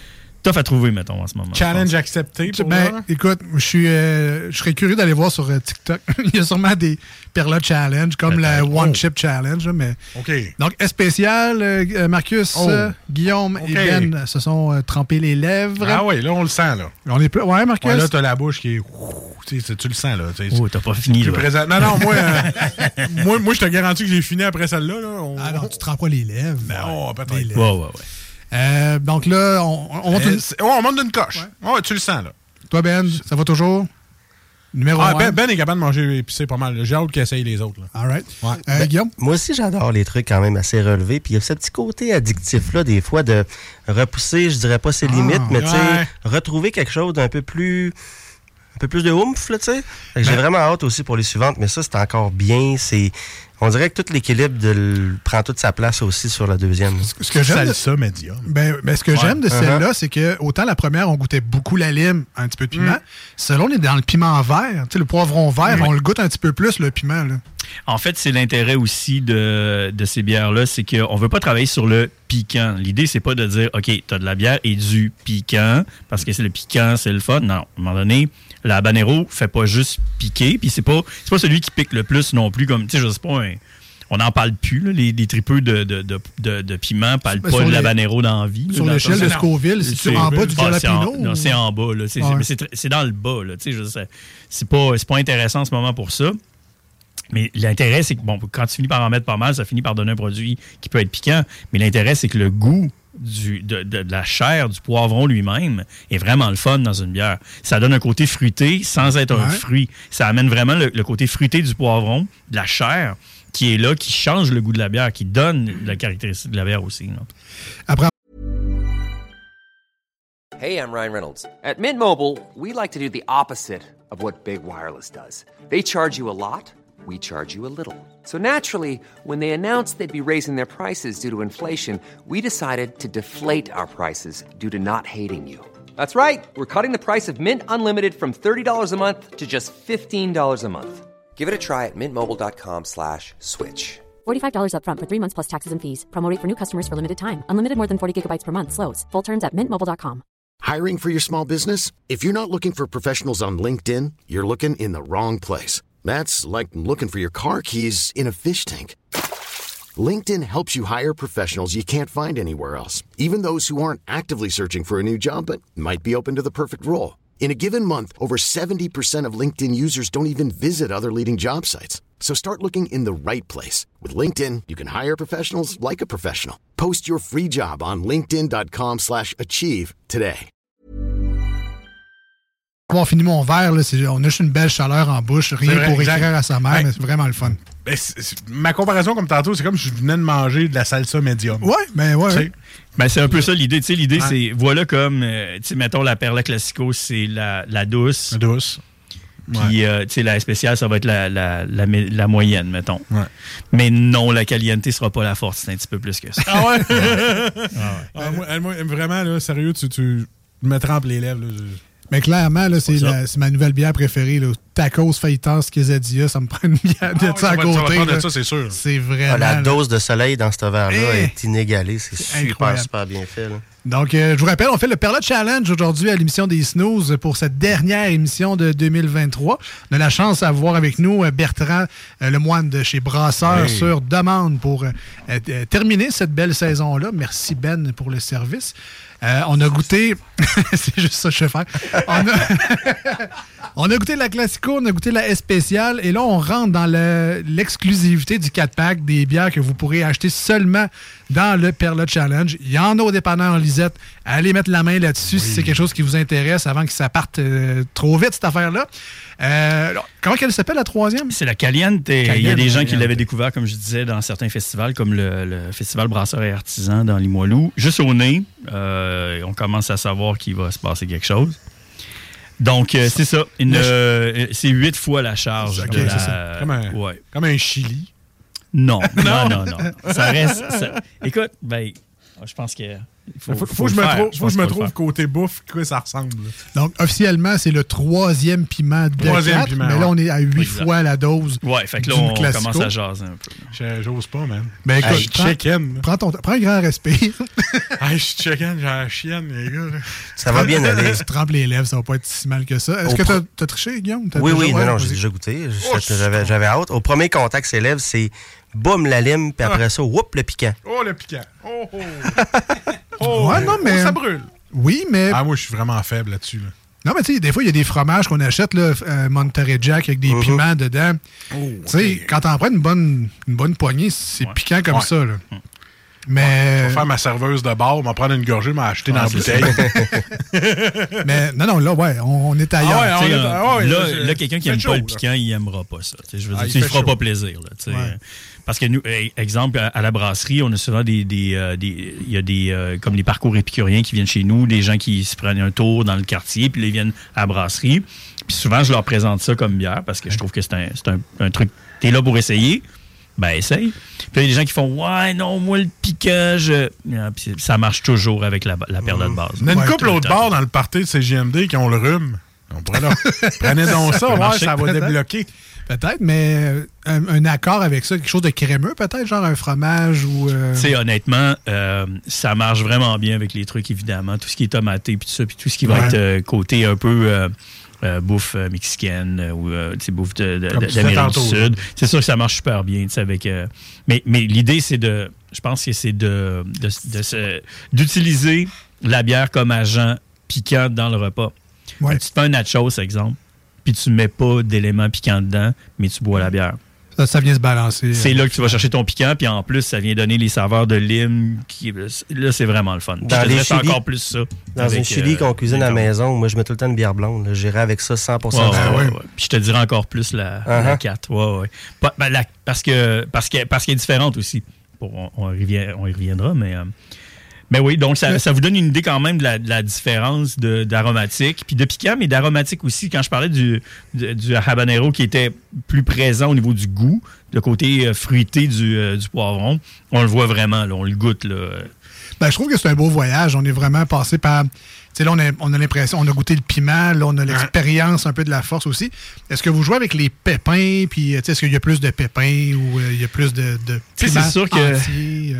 tough à trouver, mettons, en ce moment. Challenge accepté pour écoute, je serais curieux d'aller voir sur TikTok. Il y a sûrement des perlottes challenge, comme la One Chip Challenge. Mais... OK. Donc, spécial, Marcus, Guillaume et Ben se sont trempés les lèvres. Ah oui, là, on le sent, là. On est ouais, Marcus? Ouais, là, t'as la bouche qui est... Tu le sens, là. T'as pas fini, là. Non, moi, je te garantis que j'ai fini après celle-là. Là. Ah non, tu te trempes pas les lèvres. Non, peut-être. Ouais. Donc là, on monte d'une coche. Ouais, tu le sens, là. Toi, Ben, ça va toujours? Numéro 1. Ben est capable de manger épicé pas mal. J'ai hâte qu'il essaye les autres. Là. All right. Guillaume? Moi aussi, j'adore les trucs quand même assez relevés. Puis il y a ce petit côté addictif-là, des fois, de repousser, je dirais pas ses limites, mais tu sais, retrouver quelque chose d'un peu plus... Un peu plus de oomph, là, tu sais. J'ai vraiment hâte aussi pour les suivantes, mais ça, c'est encore bien. On dirait que tout l'équilibre prend toute sa place aussi sur la deuxième. Ce que j'aime salsa médium. Ce que j'aime de celle-là, c'est que autant la première, on goûtait beaucoup la lime, un petit peu de piment. Celle-là, on est dans le piment vert. Tu sais, le poivron vert, on le goûte un petit peu plus, le piment, là. En fait, c'est l'intérêt aussi de ces bières-là, c'est qu'on ne veut pas travailler sur le piquant. L'idée, c'est pas de dire, OK, tu as de la bière et du piquant, parce que c'est le piquant, c'est le fun. Non, à un moment donné, la habanero fait pas juste piquer, puis c'est pas celui qui pique le plus non plus, comme, tu sais, je sais pas, on n'en parle plus, là, les tripeux de piment parlent pas de l'habanero dans la vie. Sur l'échelle de Scoville, c'est en bas du jalapeno? Non, c'est en bas, là, mais c'est dans le bas, là, tu sais, c'est pas intéressant en ce moment pour ça. Mais l'intérêt, c'est que, bon, quand tu finis par en mettre pas mal, ça finit par donner un produit qui peut être piquant. Mais l'intérêt, c'est que le goût de la chair du poivron lui-même est vraiment le fun dans une bière. Ça donne un côté fruité sans être un fruit. Ça amène vraiment le côté fruité du poivron, de la chair, qui est là, qui change le goût de la bière, qui donne la caractéristique de la bière aussi. Là. Après... Hey, I'm Ryan Reynolds. At Mint Mobile, we like to do the opposite of what Big Wireless does. They charge you a lot. We charge you a little. So naturally, when they announced they'd be raising their prices due to inflation, we decided to deflate our prices due to not hating you. That's right. We're cutting the price of Mint Unlimited from $30 a month to just $15 a month. Give it a try at mintmobile.com/switch. $45 up front for 3 months plus taxes and fees. Promo rate for new customers for limited time. Unlimited more than 40 gigabytes per month. Slows full terms at mintmobile.com. Hiring for your small business? If you're not looking for professionals on LinkedIn, you're looking in the wrong place. That's like looking for your car keys in a fish tank. LinkedIn helps you hire professionals you can't find anywhere else, even those who aren't actively searching for a new job but might be open to the perfect role. In a given month, over 70% of LinkedIn users don't even visit other leading job sites. So start looking in the right place. With LinkedIn, you can hire professionals like a professional. Post your free job on linkedin.com/achieve today. Avoir fini mon verre, là, on a juste une belle chaleur en bouche, rien pour écrire à sa mère, mais c'est vraiment le fun. Ben, ma comparaison, comme tantôt, c'est comme si je venais de manger de la salsa médium. Ouais. Ben, c'est un peu ça l'idée. Tu sais, l'idée, c'est, voilà comme, tu sais, mettons, la Perla Classico, c'est la douce. La douce. Puis, tu sais, la spéciale, ça va être la moyenne, mettons. Ouais. Mais non, la caliente sera pas la forte, c'est un petit peu plus que ça. Ah ouais? Moi, vraiment, là, sérieux, tu me trempes les lèvres, là. Mais clairement, là, c'est ma nouvelle bière préférée. Là. Tacos, fajitas, quesadilla, ça me prend une bière de ça à côté. Ça, de ça, c'est sûr. C'est vraiment... la dose de soleil dans ce verre-là est inégalée. C'est super bien fait. Là. Donc, je vous rappelle, on fait le Perla Challenge aujourd'hui à l'émission des Snooze pour cette dernière émission de 2023. On a la chance d'avoir avec nous Bertrand Lemoine de chez Brasseur sur demande pour terminer cette belle saison-là. Merci Ben pour le service. On a goûté... c'est juste ça que je vais faire. On a goûté la Classico, on a goûté la spéciale, et là, on rentre dans l'exclusivité du 4-pack des bières que vous pourrez acheter seulement dans le Perla Challenge. Il y en a au dépanneur Lisette. Allez mettre la main là-dessus si c'est quelque chose qui vous intéresse avant que ça parte trop vite, cette affaire-là. Comment elle s'appelle, la troisième? C'est la Caliente. Il y a des gens qui l'avaient découvert, comme je disais, dans certains festivals, comme le Festival Brasseurs et Artisans dans Limoilou. Juste au nez, on commence à savoir qu'il va se passer quelque chose. Donc, c'est ça. C'est 8 fois la charge. Okay, c'est ça. Comme un chili. Non. Ça reste... Écoute, ben, je pense que Faut que je me trouve côté bouffe, quoi ça ressemble. Donc, officiellement, c'est le 3e piment de 4, piment, mais là, on est à 8 fois la dose. Ouais, fait que là, on commence à jaser un peu. J'ose pas, man. Ben écoute, prends un grand respect. Je suis chicken, j'ai la chienne, les gars. Ça va bien aller. Tu trempes les lèvres, ça va pas être si mal que ça. Est-ce que t'as triché, Guillaume? Oui, non, j'ai déjà goûté. J'avais hâte. Au premier contact, ses lèvres, c'est boum, la lime, puis après ça, whoop, le piquant. Oh, le piquant. Ouais, non, mais... ça brûle. Oui, mais... moi, je suis vraiment faible là-dessus. Là. Non, mais tu sais, des fois, il y a des fromages qu'on achète, là, Monterey Jack, avec des piments dedans. Tu sais, quand t'en prends une bonne poignée, c'est piquant comme ça, là. Mais... Je vais faire ma serveuse de bar, m'en prendre une gorgée, m'acheter dans la bouteille. Mais non, là, on est ailleurs. Là, quelqu'un qui n'aime pas le piquant, il n'aimera pas ça. Je veux dire, il ne fera pas plaisir. Là, parce que nous, exemple, à la brasserie, on a souvent il y a des comme des parcours épicuriens qui viennent chez nous, des gens qui se prennent un tour dans le quartier, puis là, ils viennent à la brasserie. Puis souvent, je leur présente ça comme bière parce que je trouve que c'est un truc. T'es là pour essayer. Ben, essaye. Puis il y a des gens qui font « Ouais, non, moi, le piquant, puis ça marche toujours avec la période de base. Il y a une couple autres bars dans le party de CGMD qui ont le rhume. On pourrait leur... Prenez donc ça, ça va débloquer. Peut-être, mais un accord avec ça, quelque chose de crémeux, peut-être, genre un fromage ou... Tu sais, honnêtement, ça marche vraiment bien avec les trucs, évidemment. Tout ce qui est tomaté, puis tout ça, puis tout ce qui va être côté un peu... bouffe mexicaine ou bouffe d'Amérique du Sud. C'est sûr que ça marche super bien. Avec, mais l'idée, c'est de... Je pense que c'est d'utiliser la bière comme agent piquant dans le repas. Ouais. Tu te fais un nachos, exemple, puis tu ne mets pas d'éléments piquants dedans, mais tu bois la bière. Ça vient se balancer. C'est là que tu vas chercher ton piquant, puis en plus, ça vient donner les saveurs de lime. Là, c'est vraiment le fun. C'est encore plus ça. Dans une chili qu'on cuisine à la maison, moi, je mets tout le temps une bière blonde. J'irai avec ça 100%. Puis je te dirais encore plus la 4. Parce qu'elle est différente aussi. On y reviendra, mais... Mais oui, donc ça vous donne une idée quand même de la différence d'aromatique, puis de piquant, mais d'aromatique aussi. Quand je parlais du habanero qui était plus présent au niveau du goût, le côté fruité du poivron, on le voit vraiment, là, on le goûte. Là. Ben, je trouve que c'est un beau voyage. On est vraiment passé par... Tu sais, là, on a l'impression, on a goûté le piment, là, on a l'expérience un peu de la force aussi. Est-ce que vous jouez avec les pépins, puis est-ce qu'il y a plus de pépins ou il y a plus de piment c'est sûr que... entier,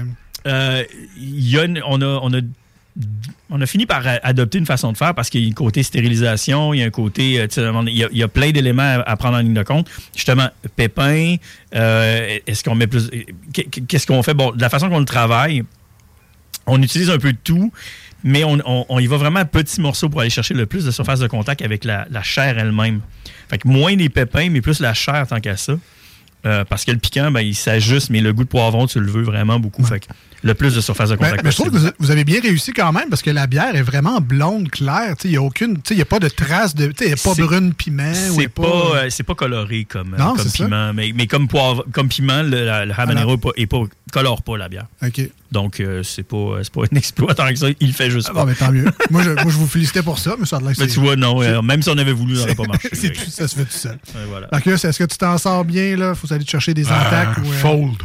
on a fini par adopter une façon de faire parce qu'il y a un côté stérilisation, il y a un côté... il y a plein d'éléments à prendre en ligne de compte. Justement, pépins, est-ce qu'on met plus... Qu'est-ce qu'on fait? Bon, de la façon qu'on le travaille, on utilise un peu de tout, mais on y va vraiment à petits morceaux pour aller chercher le plus de surface de contact avec la chair elle-même. Fait que moins les pépins, mais plus la chair tant qu'à ça. Parce que le piquant, ben, il s'ajuste, mais le goût de poivron, tu le veux vraiment beaucoup. Fait que le plus de surface de contact. Mais je trouve que vous avez bien réussi quand même, parce que la bière est vraiment blonde, claire. Il n'y a pas de traces de... Il n'y a pas brune piment. C'est pas coloré comme piment. Mais comme piment, le habanero colore pas la bière. OK. Donc, c'est pas un exploit tant que ça. Il le fait juste pas. Mais tant mieux. moi, je vous félicitais pour ça, mais ça a l'air que mais tu vois, non. Même si on avait voulu, ça n'aurait pas marché. Ça se fait tout seul. Ouais, voilà. Marcus, est-ce que tu t'en sors bien? Là? Faut aller te chercher des entaques? Fold.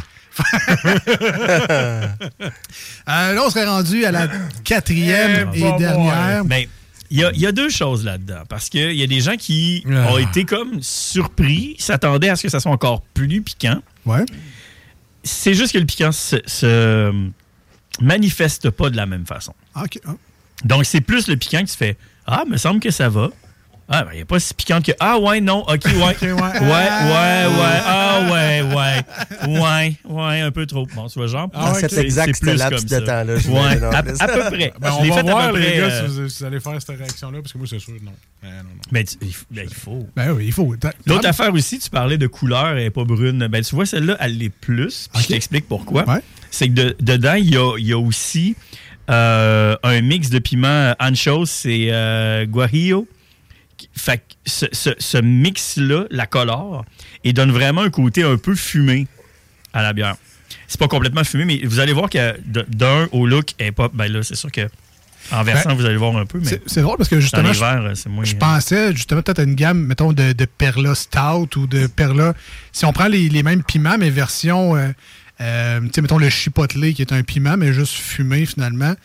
Là, on serait rendu à la 4e et dernière. Ben, il y a deux choses là-dedans. Parce qu'il y a des gens qui ont été comme surpris, s'attendaient à ce que ça soit encore plus piquant. Ouais. C'est juste que le piquant se manifeste pas de la même façon. OK. Donc, c'est plus le piquant que tu fais « Ah, me semble que ça va. » Ah, ben, il n'y a pas si piquante que « Ah, ouais, non, OK, ouais. Ouais, un peu trop. » Bon, tu vois, genre... c'est exact ce laps de temps-là. Ouais, à peu près. Ben, on va voir, les gars, si vous allez faire cette réaction-là, parce que moi, c'est sûr, non. Non. Mais il faut. Ben oui, il faut. L'autre affaire aussi, tu parlais de couleur, elle n'est pas brune. Ben, tu vois, celle-là, elle l'est plus. Puis je t'explique pourquoi. Ouais. C'est que dedans, il y a aussi un mix de piments anchos et guajillo. Fait que ce mix-là la colore et donne vraiment un côté un peu fumé à la bière. C'est pas complètement fumé, mais vous allez voir que d'un au look, elle est pas. Ben là, c'est sûr que en versant, vous allez voir un peu. Mais c'est drôle parce que justement, je pensais justement peut-être à une gamme, mettons, de Perla Stout ou de Perla. Si on prend les mêmes piments, mais version, tu sais, mettons le chipotle qui est un piment, mais juste fumé finalement.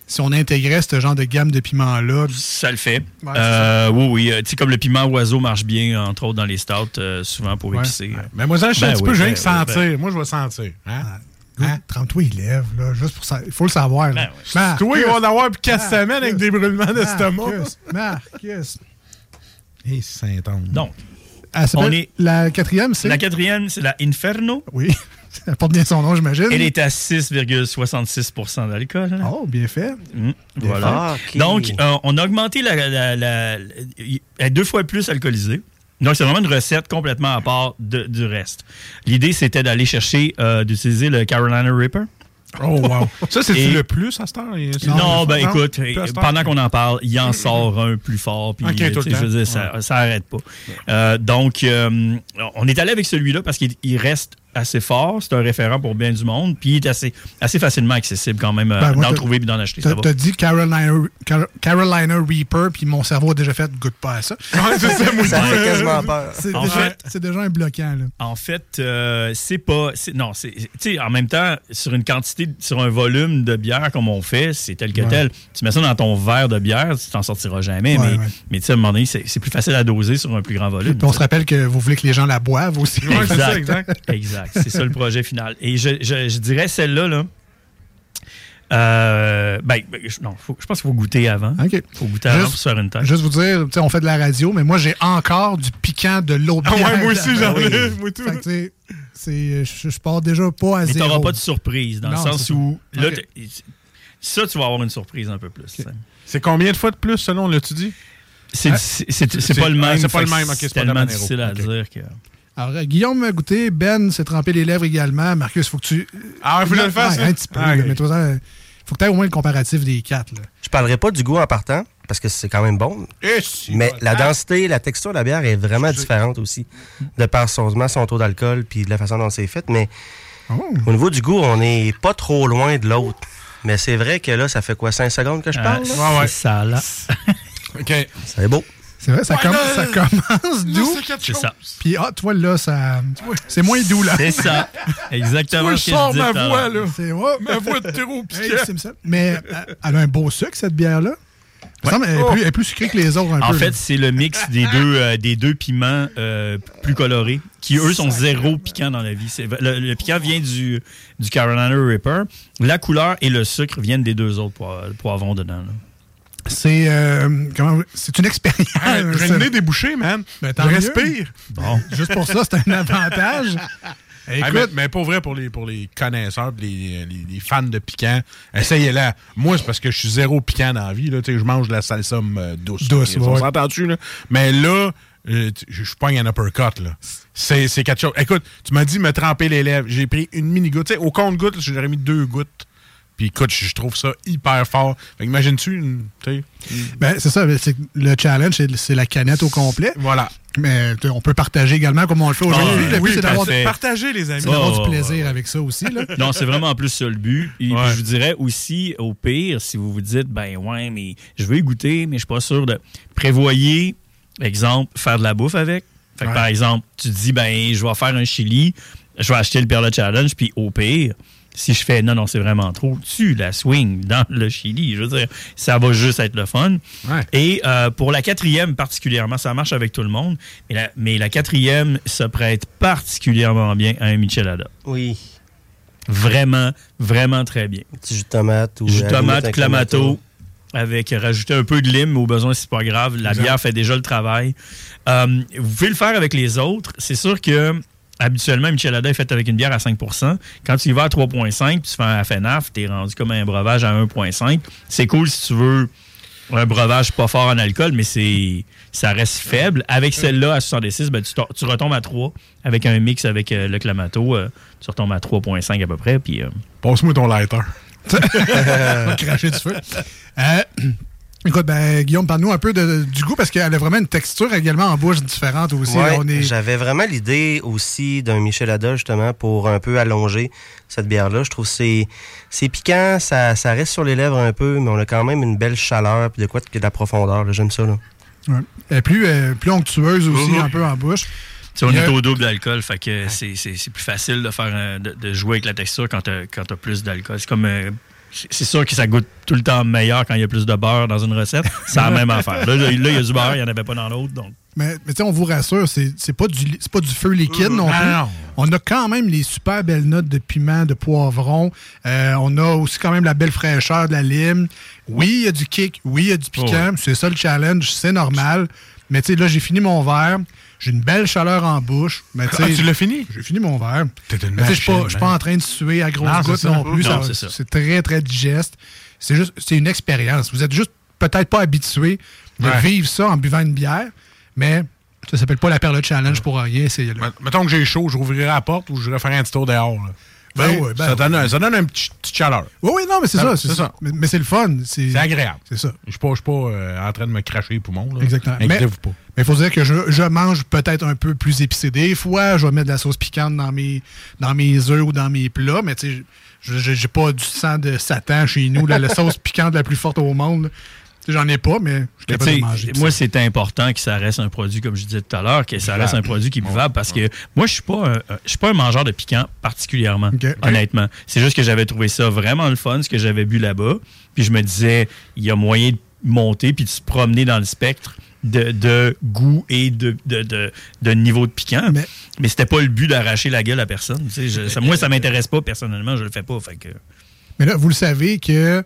si on intégrait ce genre de gamme de piments-là. Ça le fait. Ouais, oui. Tu sais, comme le piment oiseau marche bien, entre autres, dans les stouts, souvent pour épicer. Ouais. Mais moi, ça, je suis un petit peu gêné de sentir. Moi, je vais sentir. Trempe-toi les lèvres, là, juste pour ça. Il faut le savoir. Là. Toi, il va en avoir plus 4 semaines avec des brûlements d'estomac. Marcus. Et Saint-Anne. Donc, la quatrième, c'est? La quatrième, c'est la Inferno. Oui. Elle porte bien son nom, j'imagine. Elle est à 6,66% d'alcool. Hein? Oh, bien fait. Voilà. Ah, okay. Donc, on a augmenté elle est 2 fois plus alcoolisée. Donc, c'est vraiment une recette complètement à part du reste. L'idée, c'était d'aller chercher, d'utiliser le Carolina Reaper. Oh, wow. Ça, c'est-tu le plus à cette heure? Non, écoute, pendant qu'on en parle, il en sort un plus fort. Puis, tout le temps. Je veux dire, ça n'arrête pas. Donc, on est allé avec celui-là parce qu'il reste assez fort. C'est un référent pour bien du monde. Puis, il est assez facilement accessible quand même d'en trouver et d'en acheter. T'as dit Carolina Reaper, puis mon cerveau a déjà fait goûte pas à ça. Ça fait quasiment peur. C'est déjà un bloquant. Là. En fait, c'est pas... Non, tu sais, en même temps, sur une quantité, sur un volume de bière comme on fait, c'est tel que tel. Tu mets ça dans ton verre de bière, tu t'en sortiras jamais. Mais tu sais, à un moment donné, c'est plus facile à doser sur un plus grand volume. Puis on se rappelle que vous voulez que les gens la boivent aussi. Exact. C'est ça le projet final. Et je dirais celle-là, là. Je pense qu'il faut goûter avant. OK. Faut goûter avant pour se faire une tête. Juste vous dire, on fait de la radio, mais moi, j'ai encore du piquant de l'autre bière. Moi aussi, j'en ai. Moi tout. Je pars déjà pas à zéro. Mais t'auras pas de surprise, dans le sens où... Là, okay. Ça, tu vas avoir une surprise un peu plus. C'est combien de fois de plus, selon l'as-tu dit? C'est pas le même. C'est pas le même. Okay, c'est tellement difficile à dire que... Alors, Guillaume a goûté, Ben s'est trempé les lèvres également. Marcus, il faut que tu... Ah, il faut que je le fasse? Un petit peu. Mais toi, faut que tu aies au moins le comparatif des 4. Là. Je parlerai pas du goût en partant, parce que c'est quand même bon. Mais la densité, la texture de la bière est vraiment différente aussi, de par son taux d'alcool puis de la façon dont c'est fait. Mais au niveau du goût, on n'est pas trop loin de l'autre. Mais c'est vrai que là, ça fait quoi, 5 secondes que je parle? C'est ça, là. OK. C'est beau. C'est vrai, ça commence doux. C'est ça. Puis, tu vois, là, c'est moins doux, là. C'est ça. Exactement. Je sors ma voix, là. C'est ma voix de terreau piquant. Mais elle a un beau sucre, cette bière-là. Elle est plus sucrée que les autres, un peu. En fait, c'est le mix des deux piments plus colorés, qui, eux, sont zéro piquants dans la vie. Le piquant vient du Carolina Reaper. La couleur et le sucre viennent des deux autres poivrons dedans, là. C'est une expérience. J'ai le nez débouché, man. Ben, je respire. Bon. Juste pour ça, c'est un avantage. Écoute, mais pour vrai, pour les connaisseurs, les fans de piquant, essayez-la. Moi, c'est parce que je suis zéro piquant dans la vie. Là. Je mange de la salsa douce. On s'entend-tu, là? Mais là, je pogne un uppercut. Là. C'est quelque chose. Écoute, tu m'as dit me tremper les lèvres. J'ai pris une mini-goutte. Au compte-goutte, j'aurais mis 2 gouttes. Puis écoute, je trouve ça hyper fort. Fait imagines-tu, Ben, c'est ça. Le challenge, c'est la canette au complet. Voilà. Mais on peut partager également comme on le fait aujourd'hui. Le but, c'est d'avoir partager, les amis. C'est d'avoir du plaisir avec ça aussi. Là. Non, c'est vraiment plus ça le but. Et je vous dirais aussi, au pire, si vous vous dites, ben ouais, mais je veux y goûter, mais je suis pas sûr de... Prévoyez, exemple, faire de la bouffe avec. Fait que, par exemple, tu te dis, ben je vais faire un chili, je vais acheter le Perla Challenge, puis au pire... Si je fais non, c'est vraiment trop, tu la swing dans le chili. Je veux dire, ça va juste être le fun. Ouais. Et pour la 4e particulièrement, ça marche avec tout le monde, mais la 4e se prête particulièrement bien à un michelada. Oui. Vraiment, vraiment très bien. Un petit jus de tomate. Jus de tomate, clamato, avec rajouter un peu de lime, au besoin, c'est pas grave. La bière fait déjà le travail. Vous pouvez le faire avec les autres. C'est sûr que habituellement, un michelada est fait avec une bière à 5%. Quand tu y vas à 3,5 puis tu fais un FNAF, t'es rendu comme un breuvage à 1,5. C'est cool si tu veux un breuvage pas fort en alcool, mais ça reste faible. Avec celle-là, à 66, ben, tu retombes à 3. Avec un mix avec le Clamato, tu retombes à 3,5 à peu près. Puis, passe-moi ton lighter. On va cracher du feu. Écoute, Guillaume, parle-nous un peu du goût, parce qu'elle a vraiment une texture également en bouche différente aussi. Ouais, j'avais vraiment l'idée aussi d'un michelada, justement, pour un peu allonger cette bière-là. Je trouve que c'est piquant, ça reste sur les lèvres un peu, mais on a quand même une belle chaleur, puis de la profondeur. Là, j'aime ça. Là. Ouais. Elle est plus onctueuse aussi, un peu en bouche. T'sais, on est au double d'alcool, fait que c'est plus facile de faire de jouer avec la texture quand t'as plus d'alcool. C'est comme c'est sûr que ça goûte tout le temps meilleur quand il y a plus de beurre dans une recette. C'est la même affaire. Là, il y a du beurre, il n'y en avait pas dans l'autre. Donc. Mais tu sais, on vous rassure, c'est pas du feu liquide non plus. Non. On a quand même les super belles notes de piment, de poivron. On a aussi quand même la belle fraîcheur de la lime. Oui, il y a du kick. Oui, il y a du piquant. C'est ça le challenge. C'est normal. Mais tu sais, là, j'ai fini mon verre. J'ai une belle chaleur en bouche. Mais, tu l'as fini? J'ai fini mon verre. T'es une machine. Je suis pas en train de suer à grosses gouttes non plus. Non, c'est très, très digeste. C'est une expérience. Vous êtes juste peut-être pas habitué de vivre ça en buvant une bière, mais ça s'appelle pas la Perle Challenge pour rien. Mettons que j'ai chaud, je rouvrirai la porte ou je vais faire un petit tour dehors. Là. Ça donne un petit chaleur. Oui, non, mais c'est ça. Mais c'est le fun. C'est agréable. C'est ça. Je suis pas en train de me cracher les poumons. Là. Exactement. Inquiétez-vous pas. Mais il faut dire que je mange peut-être un peu plus épicé. Des fois, je vais mettre de la sauce piquante dans mes œufs ou dans mes plats, mais tu sais, j'ai pas du sang de Satan chez nous, la sauce piquante la plus forte au monde. J'en ai pas, mais je suis capable de manger. Moi, c'est important que ça reste un produit, comme je disais tout à l'heure, que ça reste un produit qui est buvable parce que moi, je suis pas un mangeur de piquant particulièrement, honnêtement. C'est juste que j'avais trouvé ça vraiment le fun, ce que j'avais bu là-bas. Puis je me disais, il y a moyen de monter puis de se promener dans le spectre de goût et de niveau de piquant. Mais c'était pas le but d'arracher la gueule à personne. Moi, ça m'intéresse pas personnellement, je le fais pas. Fait que... Mais là, vous le savez que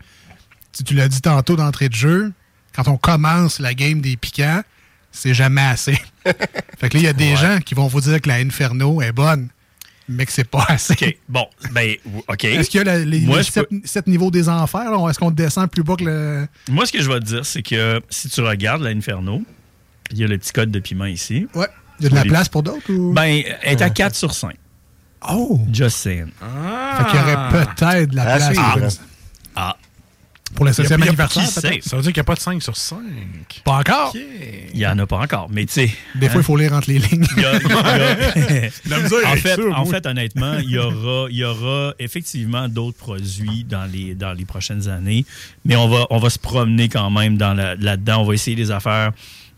tu l'as dit tantôt d'entrée de jeu, quand on commence la game des piquants, c'est jamais assez. Fait que là, il y a des gens qui vont vous dire que la Inferno est bonne, mais que c'est pas assez. OK. Bon, OK. Est-ce qu'il y a les 7 niveaux des enfers? Là? Est-ce qu'on descend plus bas que le... Moi, ce que je vais te dire, c'est que si tu regardes la Inferno, il y a le petit code de piment ici. Ouais. Il y a de la place pour d'autres? Ou... Elle est à 4 sur 5. Oh! Just saying. Fait qu'il y aurait peut-être de la place. Pour le 7e anniversaire, ça veut dire qu'il n'y a pas de 5 sur 5. Pas encore? Okay. Il n'y en a pas encore, mais tu sais... Des fois, il faut lire entre les lignes. En fait, honnêtement, il y aura effectivement d'autres produits dans les prochaines années, mais on va se promener quand même là-dedans. On va essayer des affaires...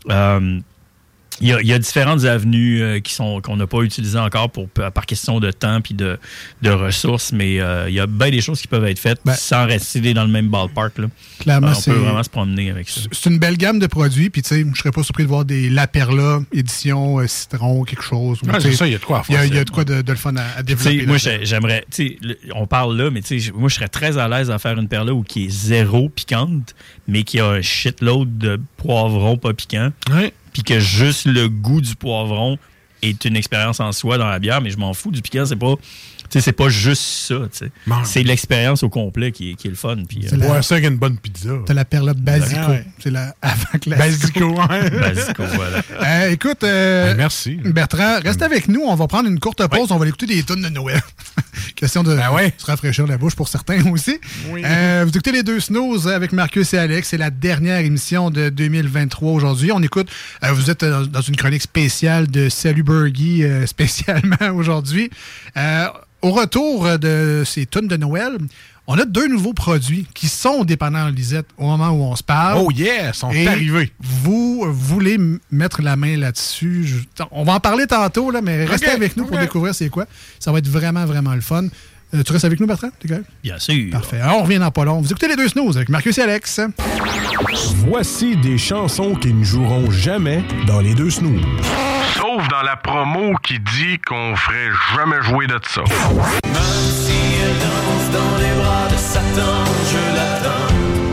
Il y a différentes avenues qu'on n'a pas utilisées encore par question de temps et de ressources, mais il y a bien des choses qui peuvent être faites sans rester dans le même ballpark. Là. Clairement, on peut vraiment se promener avec ça. C'est une belle gamme de produits, puis tu sais, je serais pas surpris de voir des La Perla, édition citron, quelque chose. C'est ça, il y a de quoi à faire. Il y a de quoi de le fun à développer. Moi, j'aimerais, on parle là, mais moi, je serais très à l'aise à faire une Perla qui est zéro piquante, mais qui a un shitload de poivrons pas piquants. Oui. Puis que juste le goût du poivron est une expérience en soi dans la bière, mais je m'en fous du piquant, c'est pas juste ça. C'est l'expérience au complet qui est le fun. C'est boire ça avec une bonne pizza. T'as la Perla Basico. Ouais. C'est la avant classique. Basico, voilà. Écoute, merci. Bertrand, reste avec nous. On va prendre une courte pause. On va écouter des tunes de Noël. Question de se rafraîchir la bouche pour certains aussi. Oui. Vous écoutez les deux snooze avec Marcus et Alex. C'est la dernière émission de 2023 aujourd'hui. On écoute, vous êtes dans une chronique spéciale de Salut Burgie, spécialement aujourd'hui. Au retour de ces tunes de Noël, on a 2 nouveaux produits qui sont dépendants Lisette au moment où on se parle. Oh yeah, sont arrivés. Vous voulez mettre la main là-dessus. On va en parler tantôt, là, mais restez avec nous pour découvrir c'est quoi. Ça va être vraiment, vraiment le fun. Tu restes avec nous, Bertrand? T'es correct? Bien sûr. Parfait. Alors, on revient dans pas long. Vous écoutez les deux snooze avec Marcus et Alex. Voici des chansons qui ne joueront jamais dans les deux snooze. Sauf dans la promo qui dit qu'on ferait jamais jouer de ça. Même si elle danse dans les bras de Satan, je l'attends.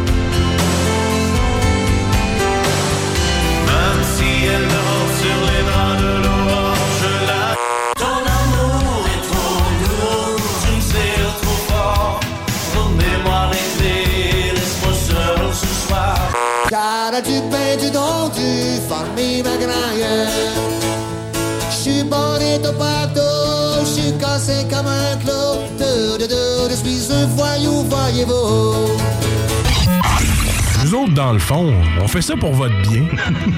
Même si elle danse sur les bras de l'aurore, je l'attends. Ton amour est trop lourd, tu me serres trop fort. Mon mémoire est clé, laisse-moi seul ce soir. Cara du pain, du don, du famille magraille. J'suis bonito partout, j'suis cassé comme un clou. Je suis un voyou, voyez-vous. Nous autres, dans le fond, on fait ça pour votre bien.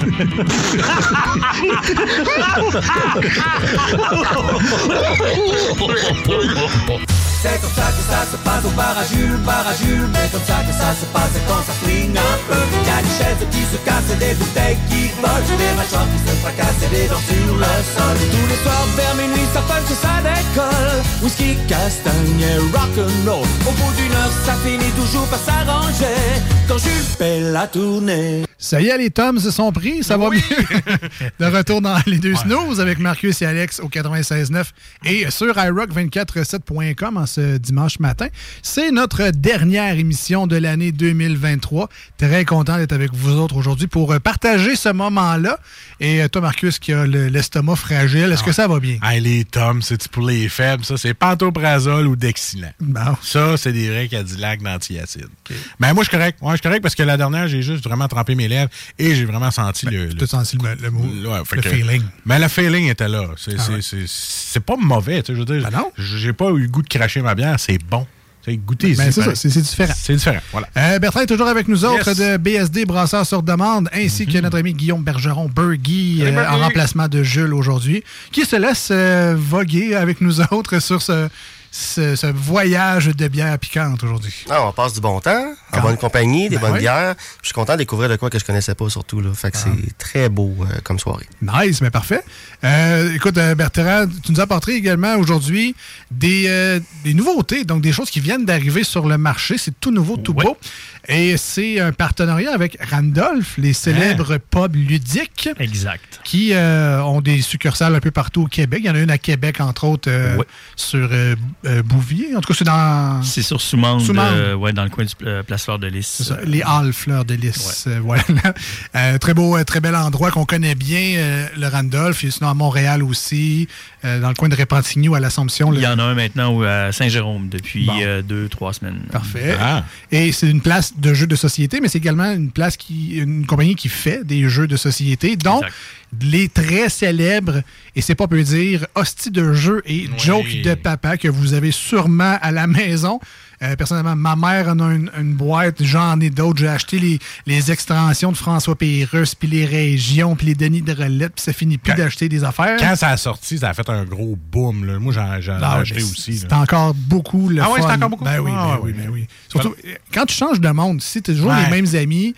C'est comme ça que ça se passe au bar à Jules, mais comme ça que ça se passe quand ça flingue un peu. Y'a des chaises qui se cassent, des bouteilles qui volent, des mâchoires qui se fracassent et des dents sur le sol. Tous les soirs vers minuit ça punch et ça déconne. alcool, whisky, castagne et rock'n'roll. Au bout d'une heure, ça finit toujours par s'arranger quand Jules fait la tournée. Ça y est, les tomes se sont pris, ça va mieux. De retour dans les deux snooze avec Marcus et Alex au 96.9 et sur iRock247.com en ce dimanche matin. C'est notre dernière émission de l'année 2023. Très content d'être avec vous autres aujourd'hui pour partager ce moment-là. Et toi, Marcus, qui a l'estomac fragile, est-ce que ça va bien? Hey, les tomes, c'est pour les faibles, ça, c'est pantoprazole ou Dexilant. Bon. Ça, c'est des vrais Cadillac d'antiacide. Okay. Ben, moi, je suis correct. Moi, je suis correct parce que la dernière, j'ai juste vraiment trempé mes lèvres et j'ai vraiment senti le feeling. Mais le feeling était là. C'est pas mauvais, tu sais, je veux dire. Ben non. J'ai pas eu le goût de cracher ma bière, c'est bon. Goûtez-y. Ben c'est ça, c'est différent. C'est différent, voilà. Bertrand est toujours avec nous autres de BSD Brasseurs sur demande, ainsi que notre ami Guillaume Bergeron, Burgy, en remplacement de Jules aujourd'hui, qui se laisse voguer avec nous autres sur ce voyage de bière piquante aujourd'hui. On passe du bon temps, en bonne compagnie, des bonnes bières. Je suis content de découvrir de quoi que je connaissais pas surtout. Là. Fait que c'est très beau comme soirée. Nice, mais parfait. Écoute, Bertrand, tu nous as apporté également aujourd'hui des nouveautés, donc des choses qui viennent d'arriver sur le marché. C'est tout nouveau, tout beau. Et c'est un partenariat avec Randolph, les célèbres pubs ludiques. Exact. Qui ont des succursales un peu partout au Québec. Il y en a une à Québec, entre autres, sur Bouvier. En tout cas, c'est dans... C'est sur Soumande. Dans le coin du Place Fleur de Lys. C'est ça, les Halles Fleur de Lys. Voilà. Très beau, très bel endroit qu'on connaît bien, le Randolph. Et sinon, à Montréal aussi, dans le coin de Repentigny ou à l'Assomption. Il y en a un maintenant à Saint-Jérôme depuis 2-3 semaines. Parfait. Et c'est une place de jeux de société, mais c'est également une compagnie qui fait des jeux de société, dont les très célèbres, et c'est pas peu dire, hostie de jeux et joke de papa que vous avez sûrement à la maison. Personnellement, ma mère en a une boîte, j'en ai d'autres. J'ai acheté les extensions de François Pérusse, puis les régions, puis les Denis de Relette, puis ça finit plus d'acheter des affaires. Quand ça a sorti, ça a fait un gros boom. Là. Moi, j'en ai acheté aussi. C'est encore beaucoup le fun. C'est encore beaucoup? Ben oui. Surtout, quand tu changes de monde, si tu as toujours les mêmes amis,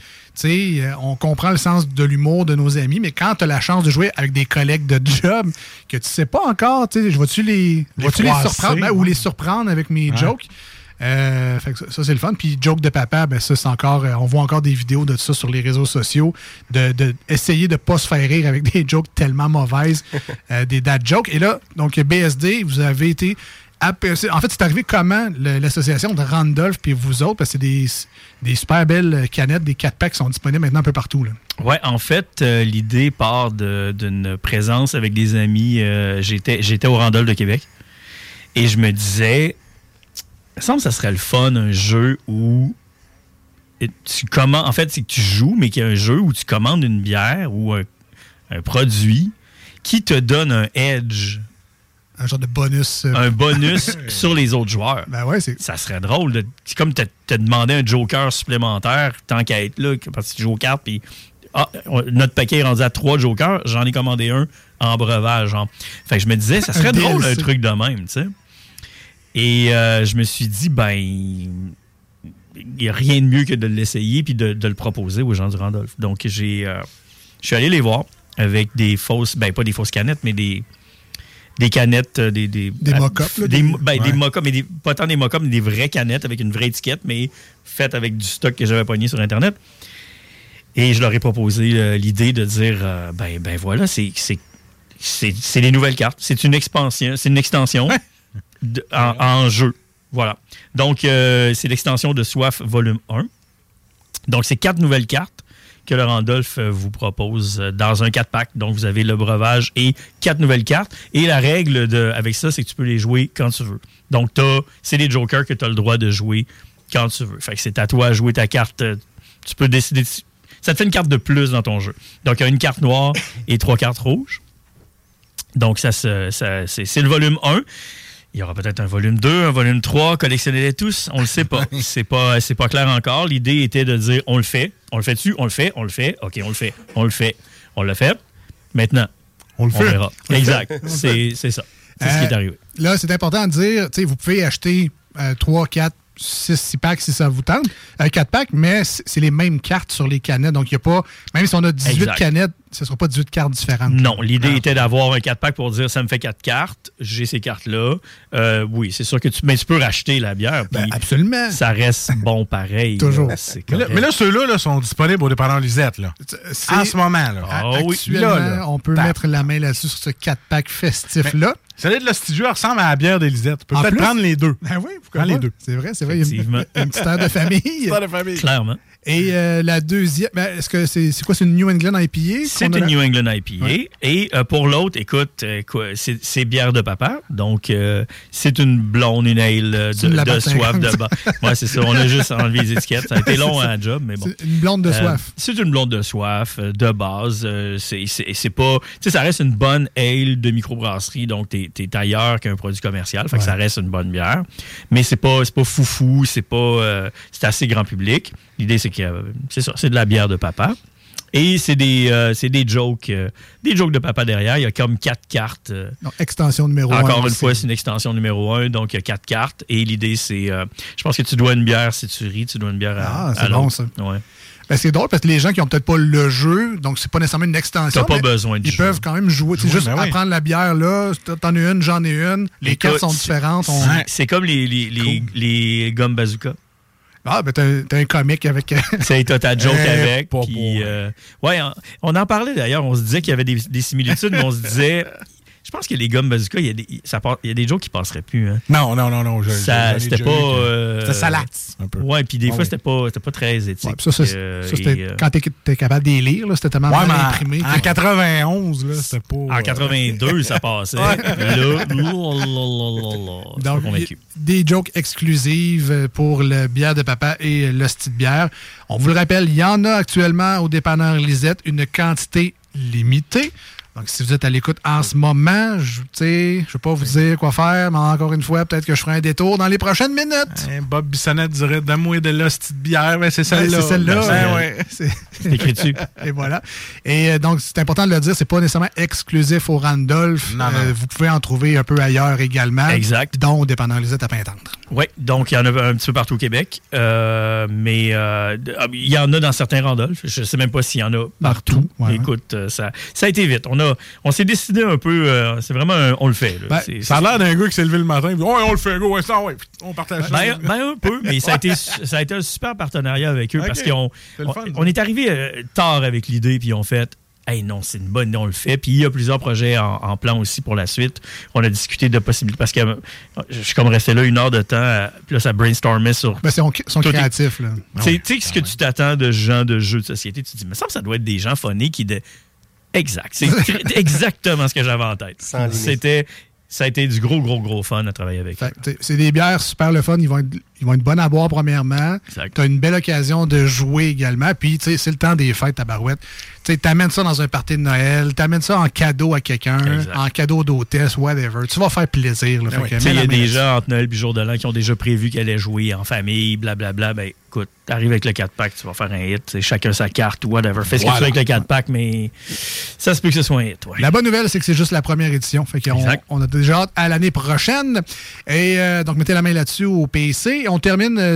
on comprend le sens de l'humour de nos amis, mais quand tu as la chance de jouer avec des collègues de job que tu sais pas encore, je vais-tu les surprendre ou les surprendre avec mes jokes? Fait que ça, c'est le fun. Puis joke de papa, ben ça, c'est encore... on voit encore des vidéos de ça sur les réseaux sociaux, de essayer de pas se faire rire avec des jokes tellement mauvaises, des dad jokes. Et là, donc BSD, vous avez été... En fait, c'est arrivé comment l'association de Randolph puis vous autres, parce que c'est des super belles canettes, des 4-packs qui sont disponibles maintenant un peu partout. Oui, en fait, l'idée part d'une présence avec des amis. J'étais au Randolph de Québec et je me disais... Il me semble que ça serait le fun, un jeu où tu commandes... En fait, c'est que tu joues, mais qu'il y a un jeu où tu commandes une bière ou un produit qui te donne un edge. Un genre de bonus. Un bonus sur les autres joueurs. Ben ouais, ça serait drôle. C'est comme te demander un joker supplémentaire tant qu'à être là, parce que tu joues aux cartes, puis notre paquet est rendu à 3 jokers, j'en ai commandé un en breuvage. Fait que je me disais, ça serait drôle un truc de même, tu sais. Et je me suis dit, il n'y a rien de mieux que de l'essayer puis de le proposer aux gens du Randolph. Donc, je suis allé les voir avec des fausses, pas des fausses canettes, mais des canettes, des mock-ups. Des mock-ups, mais pas tant des mock-ups, mais des vraies canettes avec une vraie étiquette, mais faites avec du stock que j'avais pogné sur Internet. Et je leur ai proposé l'idée de dire, voilà, c'est les nouvelles cartes. C'est une expansion, c'est une extension. En jeu. Voilà. Donc, c'est l'extension de Soif volume 1. Donc, c'est 4 nouvelles cartes que le Randolph vous propose dans un 4-pack. Donc, vous avez le breuvage et 4 nouvelles cartes. Et la règle avec ça, c'est que tu peux les jouer quand tu veux. Donc, c'est des jokers que tu as le droit de jouer quand tu veux. Fait que c'est à toi de jouer ta carte. Tu peux décider... Ça te fait une carte de plus dans ton jeu. Donc, il y a une carte noire et 3 cartes rouges. Donc, c'est le volume 1. Il y aura peut-être un volume 2, un volume 3, collectionnez-les tous, on ne le sait pas. C'est pas clair encore. L'idée était de dire, on le fait. On le fait-tu? On le fait. OK, on le fait. On le fait. On l'a fait. Maintenant, on verra. Exact. C'est ça. C'est ce qui est arrivé. Là, c'est important de dire, vous pouvez acheter 3, 4, 6 packs si ça vous tente, 4 packs, mais c'est les mêmes cartes sur les canettes. Donc, il n'y a pas, même si on a 18 canettes ce ne sera pas 18 cartes différentes. Non, l'idée était d'avoir un 4-pack pour dire ça me fait 4 cartes, j'ai ces cartes-là. Oui, c'est sûr que tu peux racheter la bière. Absolument. Ça reste bon pareil. Toujours. Mais là, ceux-là sont disponibles au dépanneur Lisette. Là. En ce moment. Là. Actuellement, on peut mettre la main là-dessus sur ce 4-pack festif-là. Celle de l'Ostidu ressemble à la bière des Lisettes. Tu peux peut-être prendre les deux. Ben oui, pourquoi pas? Les deux. C'est vrai. Il y a une petite aire de famille. Clairement. Et la deuxième, est-ce que c'est quoi? C'est une New England IPA? C'est une New England IPA. Ouais. Et pour l'autre, écoute, c'est bière de papa. Donc, c'est une blonde, une ale de soif de bas. Ouais, c'est ça. On a juste enlevé les étiquettes. Ça a été long à la job, mais bon. C'est une blonde de soif. C'est une blonde de soif de base. C'est pas... Tu sais, ça reste une bonne ale de microbrasserie. Donc, t'es ailleurs qu'un produit commercial. Fait que ça reste une bonne bière. Mais c'est pas foufou. C'est c'est assez grand public. L'idée, c'est que c'est ça, c'est de la bière de papa. Et c'est des jokes de papa derrière. Il y a comme 4 cartes. Donc, extension numéro 1. Encore une fois, c'est une extension numéro 1. Donc, il y a 4 cartes. Et l'idée, c'est... je pense que tu dois une bière si tu ris. Tu dois une bière à c'est bon, ça. Ouais. Ben, c'est drôle parce que les gens qui n'ont peut-être pas le jeu, donc c'est pas nécessairement une extension. T'as pas besoin de jeu. Ils peuvent quand même jouer. C'est juste apprendre la bière, là. T'en as une, j'en ai une. Les cartes sont différentes. C'est comme les gommes bazooka. Ah, ben t'as un comique avec... T'as ta joke avec. Puis, ouais, on en parlait d'ailleurs. On se disait qu'il y avait des similitudes, mais on se disait... Je pense que les gommes bazooka, il y a des jokes qui passeraient plus. Hein. Non. C'était pas... C'était salax, un peu. Ouais, puis des fois, c'était pas très éthique. Ouais, ça, c'était quand t'es capable de les lire, là, c'était tellement mal imprimé. En 91, là, c'était pas... En 82, ça passait. Là, donc, des jokes exclusives pour le bière de papa et l'hostie de bière. On vous le rappelle, il y en a actuellement au dépanneur Lisette une quantité limitée. Donc, si vous êtes à l'écoute en ce moment, je ne vais pas vous dire quoi faire, mais encore une fois, peut-être que je ferai un détour dans les prochaines minutes. Bob Bissonnette dirait « Donne-moi de l'hostie de bière », mais c'est celle-là. C'est celle-là. C'est écrit dessus. Et voilà. Et donc, c'est important de le dire, c'est pas nécessairement exclusif au Randolph. Non. Vous pouvez en trouver un peu ailleurs également. Exact. Dont au dépanneur Lisette à Pintendre. Oui, donc il y en a un petit peu partout au Québec. Mais il y en a dans certains Randolph. Je ne sais même pas s'il y en a partout. Ouais, Écoute, ça a été vite. On s'est décidé un peu. C'est vraiment on le fait. Là. Ça a l'air d'un gars qui s'est levé le matin. On le fait, go, on partage ça. Un peu, mais ça a été un super partenariat avec eux parce qu'on est arrivé tard avec l'idée, puis on fait. Hey, non, c'est une bonne idée, on le fait. Puis il y a plusieurs projets en plan aussi pour la suite. On a discuté de possibilités parce que je suis comme resté là 1 heure de temps. Puis là, ça brainstormait sur. Ben, ils sont créatifs. Là. Tu sais, ce que tu t'attends de gens de jeux de société, tu te dis, mais ça doit être des gens phonés qui. Exact. C'est exactement ce que j'avais en tête. Ça a été du gros fun à travailler avec eux. C'est des bières super le fun. Ils vont être bonnes à boire, premièrement. Tu as une belle occasion de jouer également. Puis, c'est le temps des fêtes, tabarouette. Tu amènes ça dans un party de Noël. Tu amènes ça en cadeau à quelqu'un, en cadeau d'hôtesse, whatever. Tu vas faire plaisir. Il y a des gens entre Noël et jour de l'an qui ont déjà prévu qu'elle allait jouer en famille, blablabla. Ben, écoute, t'arrives avec le 4-pack, tu vas faire un hit. Chacun sa carte, whatever. Fais ce que tu veux avec le 4-pack, mais ça se peut que ce soit un hit. Ouais. La bonne nouvelle, c'est que c'est juste la première édition. Fait qu'on a déjà hâte à l'année prochaine. Et donc, mettez la main là-dessus au PC. On termine,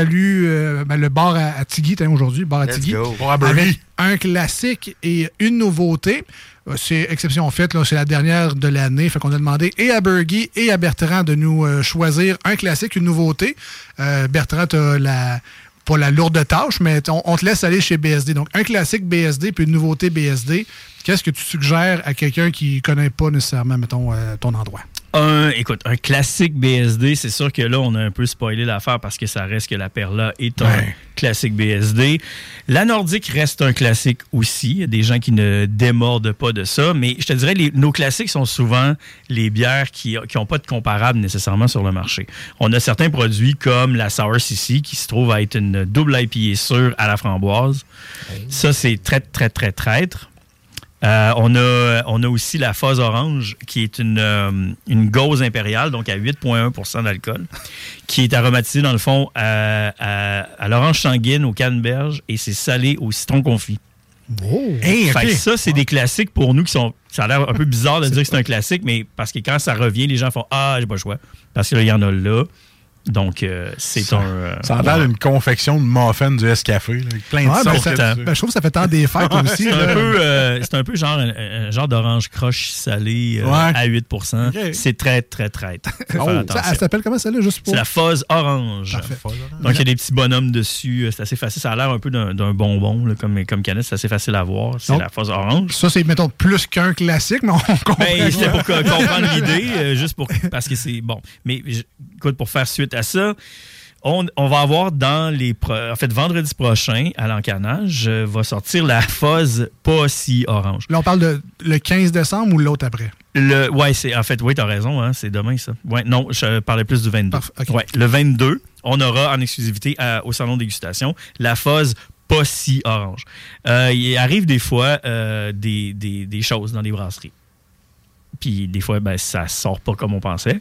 le bar à Tigui, aujourd'hui, bar à Tigui. Avec un classique et une nouveauté. C'est exception faite, là, c'est la dernière de l'année. Fait qu'on a demandé et à Bergy et à Bertrand de nous choisir un classique, une nouveauté. Bertrand, t'as pas la lourde tâche, mais on te laisse aller chez BSD. Donc, un classique BSD puis une nouveauté BSD. Qu'est-ce que tu suggères à quelqu'un qui ne connaît pas nécessairement, mettons, ton endroit? Écoute, un classique BSD, c'est sûr que là, on a un peu spoilé l'affaire parce que ça reste que la Perla est un classique BSD. La Nordique reste un classique aussi. Il y a des gens qui ne démordent pas de ça, mais je te dirais, nos classiques sont souvent les bières qui n'ont pas de comparable nécessairement sur le marché. On a certains produits comme la Sour CC qui se trouve à être une double IPA sûre à la framboise. Ça, c'est très, très, très traître. On a aussi la Fuzz Orange, qui est une gauze impériale, donc à 8,1 % d'alcool, qui est aromatisée, dans le fond, à l'orange sanguine, au canneberge, et c'est salé au citron confit. Oh! Fait que ça, c'est des classiques pour nous qui sont... Ça a l'air un peu bizarre de dire que c'est un classique, mais parce que quand ça revient, les gens font « Ah, j'ai pas le choix ». Parce que là, il y en a là. Donc, c'est un... ça a l'air d'une confection de muffins du S-Café, là, avec plein de sortes. Je trouve que ça fait tant des fêtes aussi. C'est un peu genre un genre d'orange croche salée à 8%. Okay. C'est très, très, très. Elle s'appelle comment celle-là? Juste pour... C'est la Fuzz Orange. Donc, il y a des petits bonhommes dessus. C'est assez facile. Ça a l'air un peu d'un bonbon là, comme canette. C'est assez facile à voir. C'est la Fuzz Orange. Ça, c'est, mettons, plus qu'un classique, mais on comprend. C'était pour comprendre l'idée, parce que c'est bon. Mais écoute, pour faire suite à ça, on va avoir vendredi prochain, à l'encanage, va sortir la Fuzz pas si orange. Là, on parle de le 15 décembre ou l'autre après? Oui, t'as raison, hein, c'est demain, ça. Ouais, non, je parlais plus du 22. Okay. Ouais, le 22, on aura en exclusivité au salon de dégustation la Fuzz pas si orange. Il arrive des fois des choses dans les brasseries. Puis des fois, ça sort pas comme on pensait.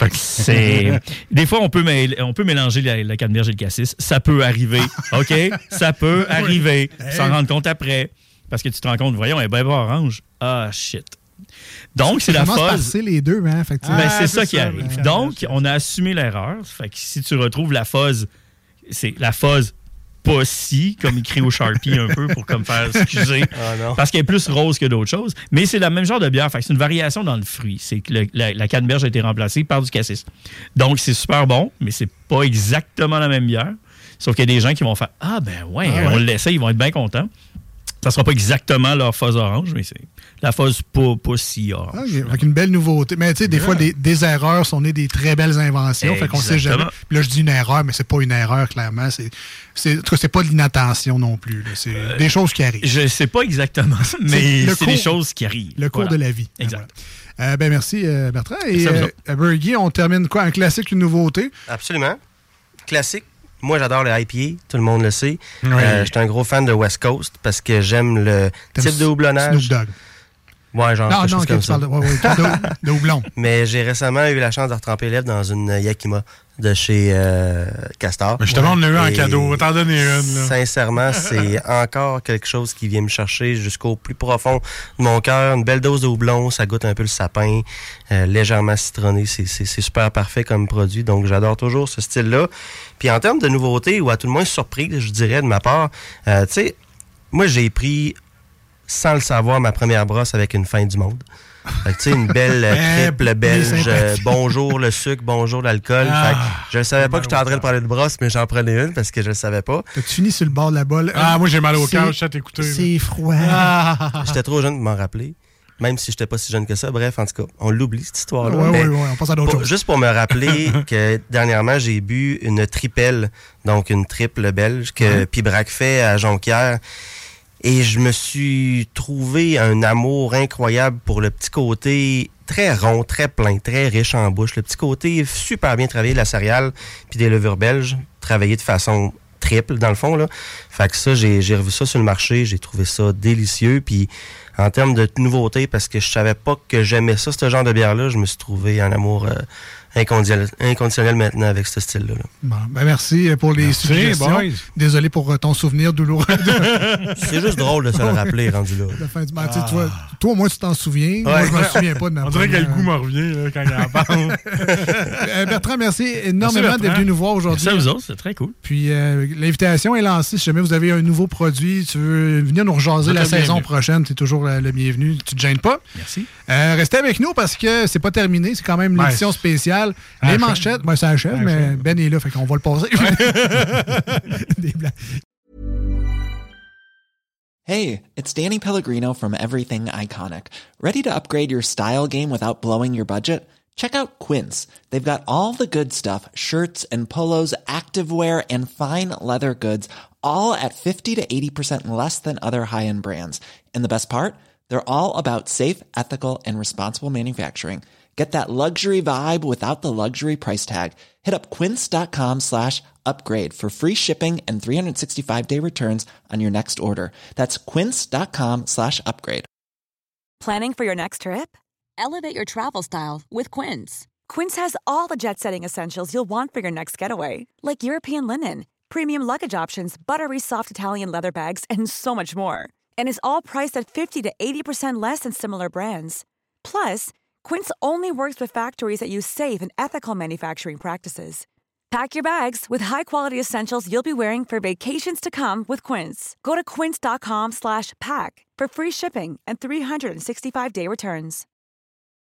Des fois, on peut mélanger la canneberge et le cassis. Ça peut arriver, OK? Ça peut arriver. S'en rendre compte après. Parce que tu te rends compte, voyons, elle est bien orange. Ah, shit. Donc, c'est la Fuzz. C'est les deux, hein? C'est ça qui arrive. Donc, on a assumé l'erreur. Fait que si tu retrouves la Fuzz, c'est la Fuzz pas si, comme écrit au Sharpie un peu pour comme faire excuser. Parce qu'elle est plus rose que d'autres choses. Mais c'est le même genre de bière. Fait que c'est une variation dans le fruit. C'est que la canneberge a été remplacée par du cassis. Donc, c'est super bon, mais c'est pas exactement la même bière. Sauf qu'il y a des gens qui vont faire « Ah, ben ouais, on l'essaie, ils vont être bien contents. » Ça sera pas exactement leur Fuzz orange, mais c'est la Fuzz pas si orange. Avec une belle nouveauté. Mais tu sais, des fois, des erreurs sont nées des très belles inventions. Fait qu'on sait jamais. Puis là, je dis une erreur, mais c'est pas une erreur, clairement. C'est pas de l'inattention non plus. Là. C'est des choses qui arrivent. Je sais pas exactement ça, mais c'est des choses qui arrivent. Le cours de la vie. Exact. Voilà. Merci, Bertrand. Et à Burgie, on termine quoi? Un classique, une nouveauté? Absolument. Classique. Moi, j'adore le IPA, tout le monde le sait. Oui. Je suis un gros fan de West Coast parce que j'aime le type de houblonnage. Snoop Dogg. Ouais, genre quelque chose comme ça. De houblon. Mais j'ai récemment eu la chance de retremper les lèvres dans une Yakima de chez Castor. Mais justement, on en a eu en cadeau. T'en donner une. Là. Sincèrement, c'est encore quelque chose qui vient me chercher jusqu'au plus profond de mon cœur. Une belle dose de houblon, ça goûte un peu le sapin, légèrement citronné. C'est super parfait comme produit. Donc, j'adore toujours ce style-là. Puis en termes de nouveautés, ou à tout le moins surprise, je dirais, de ma part, tu sais, moi, j'ai pris, sans le savoir, ma première brosse avec une fin du monde. Fait que, tu sais, une belle triple belge. Bonjour le sucre, bonjour l'alcool. Fait que je ne savais pas que j'étais en train de parler de brosse, mais j'en prenais une parce que je ne le savais pas. T'as-tu fini sur le bord de la bolle? Moi, j'ai mal au cœur, je t'ai écouté. C'est froid. J'étais trop jeune pour m'en rappeler. Même si je n'étais pas si jeune que ça. Bref, en tout cas, on l'oublie, cette histoire-là. Oui, on passe à d'autres choses. Juste pour me rappeler que dernièrement, j'ai bu une tripelle, donc une triple belge, que Pibrac fait à Jonquière. Et je me suis trouvé un amour incroyable pour le petit côté très rond, très plein, très riche en bouche. Le petit côté super bien travaillé de la céréale puis des levures belges, travaillé de façon triple, dans le fond, là. Fait que ça, j'ai revu ça sur le marché, j'ai trouvé ça délicieux. Puis en termes de nouveauté, parce que je savais pas que j'aimais ça, ce genre de bière-là, je me suis trouvé un amour inconditionnel maintenant avec ce style-là. Bon, merci pour les suggestions. Boys. Désolé pour ton souvenir douloureux. C'est juste drôle de se le rappeler, rendu là. La fin du match. Toi, moi, tu t'en souviens. Moi, je me souviens pas de ma On dirait que le goût me revient là, quand il en parle. Bertrand, merci énormément d'être venu nous voir aujourd'hui. Merci à vous autres, c'est très cool. Puis l'invitation est lancée. Si jamais vous avez un nouveau produit, tu veux venir nous rejaser la saison prochaine, tu es toujours le bienvenu. Tu te gênes pas. Merci. Restez avec nous parce que c'est pas terminé. C'est quand même l'édition spéciale. Les manchettes, ça achève, mais Ben est là, fait qu'on va le passer. Des blagues. Hey, it's Danny Pellegrino from Everything Iconic. Ready to upgrade your style game without blowing your budget? Check out Quince. They've got all the good stuff, shirts and polos, activewear, and fine leather goods, all at 50 to 80% less than other high-end brands. And the best part? They're all about safe, ethical, and responsible manufacturing. Get that luxury vibe without the luxury price tag. Hit up quince.com/upgrade for free shipping and 365-day returns on your next order. That's quince.com/upgrade. Planning for your next trip? Elevate your travel style with Quince. Quince has all the jet-setting essentials you'll want for your next getaway, like European linen, premium luggage options, buttery soft Italian leather bags, and so much more. And is all priced at 50 to 80% less than similar brands. Plus, Quince only works with factories that use safe and ethical manufacturing practices. Pack your bags with high-quality essentials you'll be wearing for vacations to come with Quince. Go to quince.com/pack for free shipping and 365-day returns.